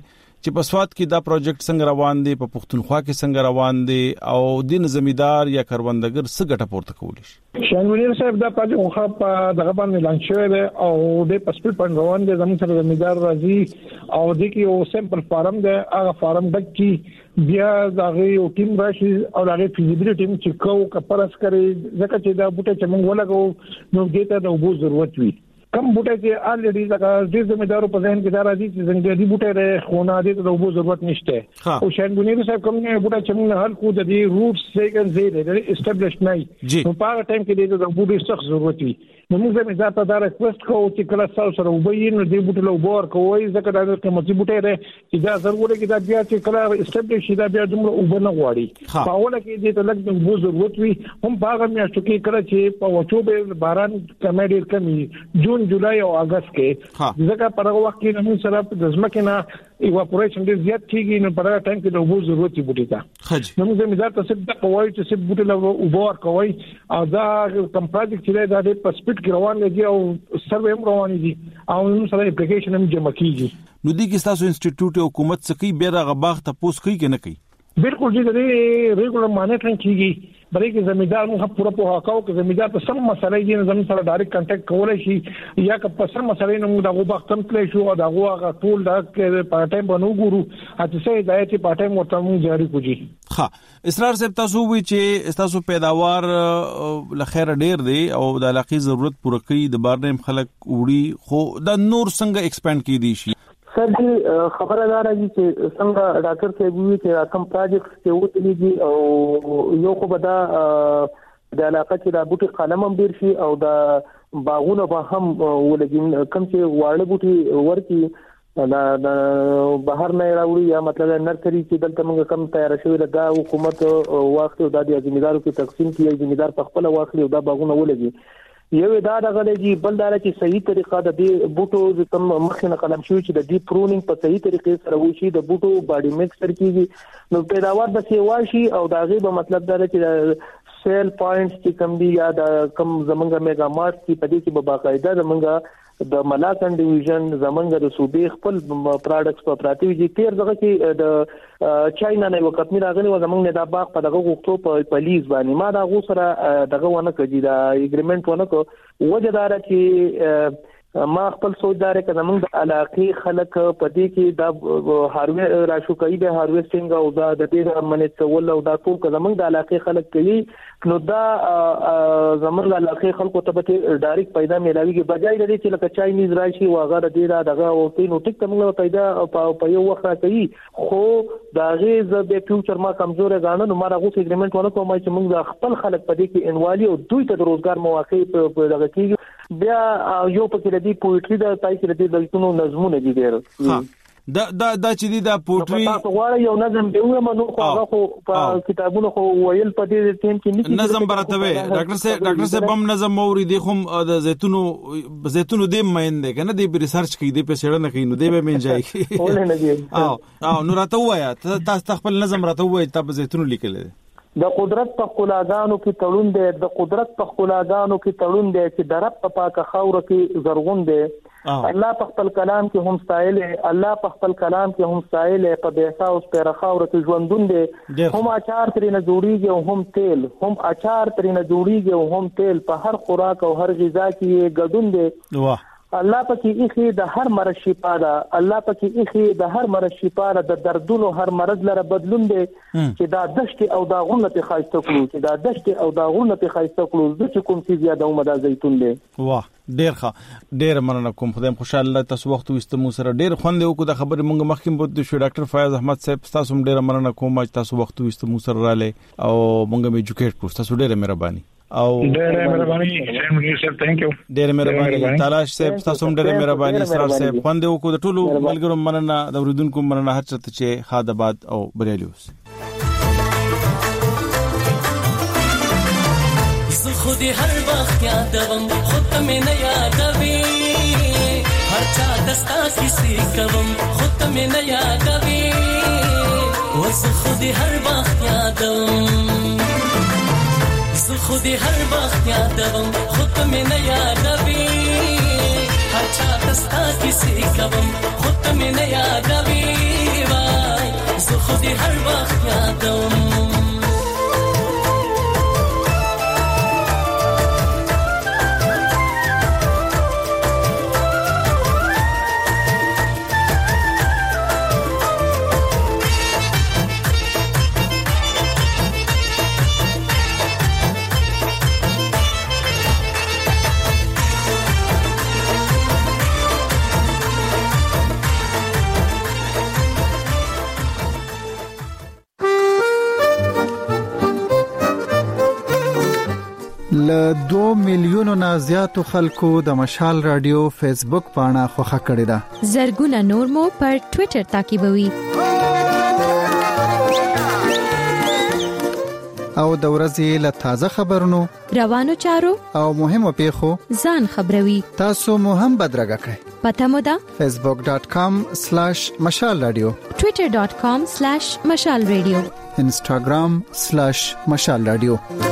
چې په سواد کې دا پروجیکټ څنګه روان دی، په پښتونخوا کې څنګه روان دی او د زمیدار یا کروندګر څه ګټه پورته کولی شي؟ شانګونیر صاحب دا پروجیکټ خو په دغه باندې لانچ شوی دی او د پسپل پن روان دی، زموږ سره زمیدار راځي او د کې یو سیمپل فارم دی، هغه فارم د کې بیا دغه یو ټیم راشي او هغه فیزیبিলিټی ټیم چې کو کپرس کوي، ځکه چې دا بوټه چې موږ ولګو نو دې ته د وبو ضرورت وي. کم بوټه چې الریډي لکه د زمیدارو په ذهن کې دا راځي چې څنګه دی بوټه له خونه دې ته د وبو ضرورت نشته او شانګونیر صاحب کوم نه بوټه چې موږ هر کو د دې روټس سیکنډ زیاده د اسټابلیش نه نو په هغه ټایم کې دې د وبو سخت ضرورت وي. نو موږ زمیدار ته دا ریکوست کوو چې کله تاسو سره وبې نو دې بوټه له وبور کوی، ځکه دا د قیمتي بوټه دی چې دا ضروري کې دا بیا چې کله اسټابلیش شي دا بیا دومره وبنه غواړي. په اوله کې دې ته لږ د وبو ضرورت وي، هم په هغه میاشتو کې کله چې په وچو به باران کمیډیر کمی جون جولای او اگست کې، ځکه په هغه وخت کې موږ سره د ځمکې نه ایواپوریشن ډیر زیات کیږي، نو په هغه ټایم کې د وبو ضرورت دی بوټي ته. نو موږ زمیدار ته څه د قوای چې څه بوټي له وبور کوي او دا کم پروجیکټ چې دا د پسپټ کې روان دی او سروې هم روان دي او موږ سره اپلیکیشن هم جمع کیږي. نو دي کې تاسو انسټیټیوټ حکومت څخه کې بیا د غباغ ته پوس کوي کې نه کوي؟ بالکل دې د ریګولر مانیټرینګ کیږي، بلکې چې زمیدار موږ پوره په هکاو کې زمیدار ته سم مسلې دي زموږ سره ډایرکټ کانټیکټ کولای شي یا که په سم مسلې نه موږ دغه وخت هم کلی شو او دغه هغه ټول د په ټایم باندې وګورو اته سه دا چې په ټایم ورته موږ جاری کوجی. ها اسرار صاحب تاسو وی چې تاسو پیداوار لخر ډیر دی او د علاقې ضرورت پوره کوي، د بارنیم خلک وړي، خو د نور څنګه ایکسپاند کیدی شي؟ سر جی خبردار ہے چې څنګه ډاکټر صاحب وی چې کم پروجیکټ چې وته دي او یو خو بدا د علاقه چې د بوټي قلم هم ډیر شي او د باغونه به هم ولګین، کم چې واړه بوټي ورکی دا د بهر نه راوړي یا مطلب نرسري چې دلته موږ کم تیار شوی لګا حکومت واخلو دا د ځمېدارو کې تقسیم کیږي، ځمېدار په خپل واخلي او دا باغونه ولګي. یو دا دغه دی بل دا چې صحیح طریقه د دې بوټو کم مخینه قلم شوی چې د ډیپ پرونینګ په صحیح طریقې سره وشي، د بوټو باډي مکس سره کیږي نو پیداوار د سی واشي او دا غي به مطلب دا چې سیل پوینټس چې کم دی یا د کم زمونږه میگا مارټ کې پدې کې به باقاعده زمونږه د ملاکن ډیویژن زمونږه د صوبې خپل پروډکټس په پراتیوي تیر دغه کې د چاینا نه وکټ می راغلی و زمونږ نه د باغ په دغه غوښتو په پولیس باندې ما دا غو سره دغه ونه کړي دا اګریمنت ونه کو وجدار چې ما خپل سوچدار کې زمونږ د علاقې خلک په دې کې د هاروي راشو کوي د هارويستینګ او دا د دې منځ ول او دا ټول زمونږ د علاقې خلک کوي، نو دا زمونږ د علاقې خلکو ته به ډایرکټ پیدا ملاويږي بجای د دې چې لکه چاینیز راشي واغه د دې دغه او تینو ټیک ته موږ پیدا په یو وخت کوي، خو دا غیز د فیوچر ما کمزور غاڼه نو ما راغو اګریمنت ونه کوم چې موږ خپل خلک په دې کې انوالي او دوی ته د روزګار مواقع په دغه کې بیا یو پکې د پوئټری د تای کې د دلتونو نظمونه دي ډېر. دا دا دا چې دا پوئټری تاسو غواړئ یو نظم به ومه نو خو هغه خو په کتابونو خو ویل په دې ټیم کې نظم براتوي ډاکټر صاحب ډاکټر صاحب هم نظم موري دي خو د زيتونو زيتونو د مینده کنه د ریسرچ کوي د په سړنه کوي نو دی به من جاي ولې نه دی او او نو راته وایا تاسو خپل نظم راته وای تاسو زيتونو لیکل د قدرت په خلاګانو کې تړون دی، د قدرت په خلاګانو کې تړون دی چې د رب په پاکه خاور کې زرغون دی. الله په خپل کلام کې هم ستایل، الله په خپل کلام کې هم ستایل، په بیسا اوس په خاور کې ژوندون دی، هم اچار ترې نه جوړیږي او هم تیل، هم اچار ترې نه جوړیږي او هم تیل، په هر خوراک او هر غذا کې ګډون دی. واه الله پکې اخی د هر مرض شفا ده، الله پکې اخی د هر مرض شفا ده، د دردونو هر مرض لره بدلون دی چې دا دشت او دا غونه په خاصه کړو چې دا دشت او دا غونه په خاصه کړو چې کوم څه زیاده عمر زيتون دی. واه ډیر ښه ډیر مننه کوم، خدای خوشاله تاسو وخت وستمو سره ډیر خوند یو کو د خبرې مونږ مخکې بوت شو ډاکټر فیاض احمد صاحب تاسو هم ډیر مننه کوم چې تاسو وخت وستمو سره رااله او مونږ می ایجوکیټ کړو، تاسو ډیر مهرباني او ډیر مهرباني سیم سر ثانک یو ډیر مهرباني تلاش صاحب تاسو هم ډیر مهرباني سر صاحب خوند یو کو د ټولو ملګرو مننه د اوریدونکو مننه هر چرته چې خادباد او بریالیوس خودی هر وقت یادوم خود من یادوی هر چا دستا کسی کوم خود من یادوی وز خودی هر وقت یادوم ز خودی هر وقت یادوم خود من یادوی هر چا دستا کسی کوم خود من یادوی دې هر وخت یادوم له دوه میلیونو نه زیاتو خلکو د مشال رادیو فیسبوک پاڼه خوښه کړې ده. زرګونه نور مو پر ټوئیټر تعقیبوي. او د ورځې له تازه خبرونو، روانو چارو او مهمو پیښو ځان خبروي. تاسو مو هم بدرګه کړئ. پته مو ده facebook dot com slash mashal radio، twitter dot com slash mashal radio، instagram slash mashal radio.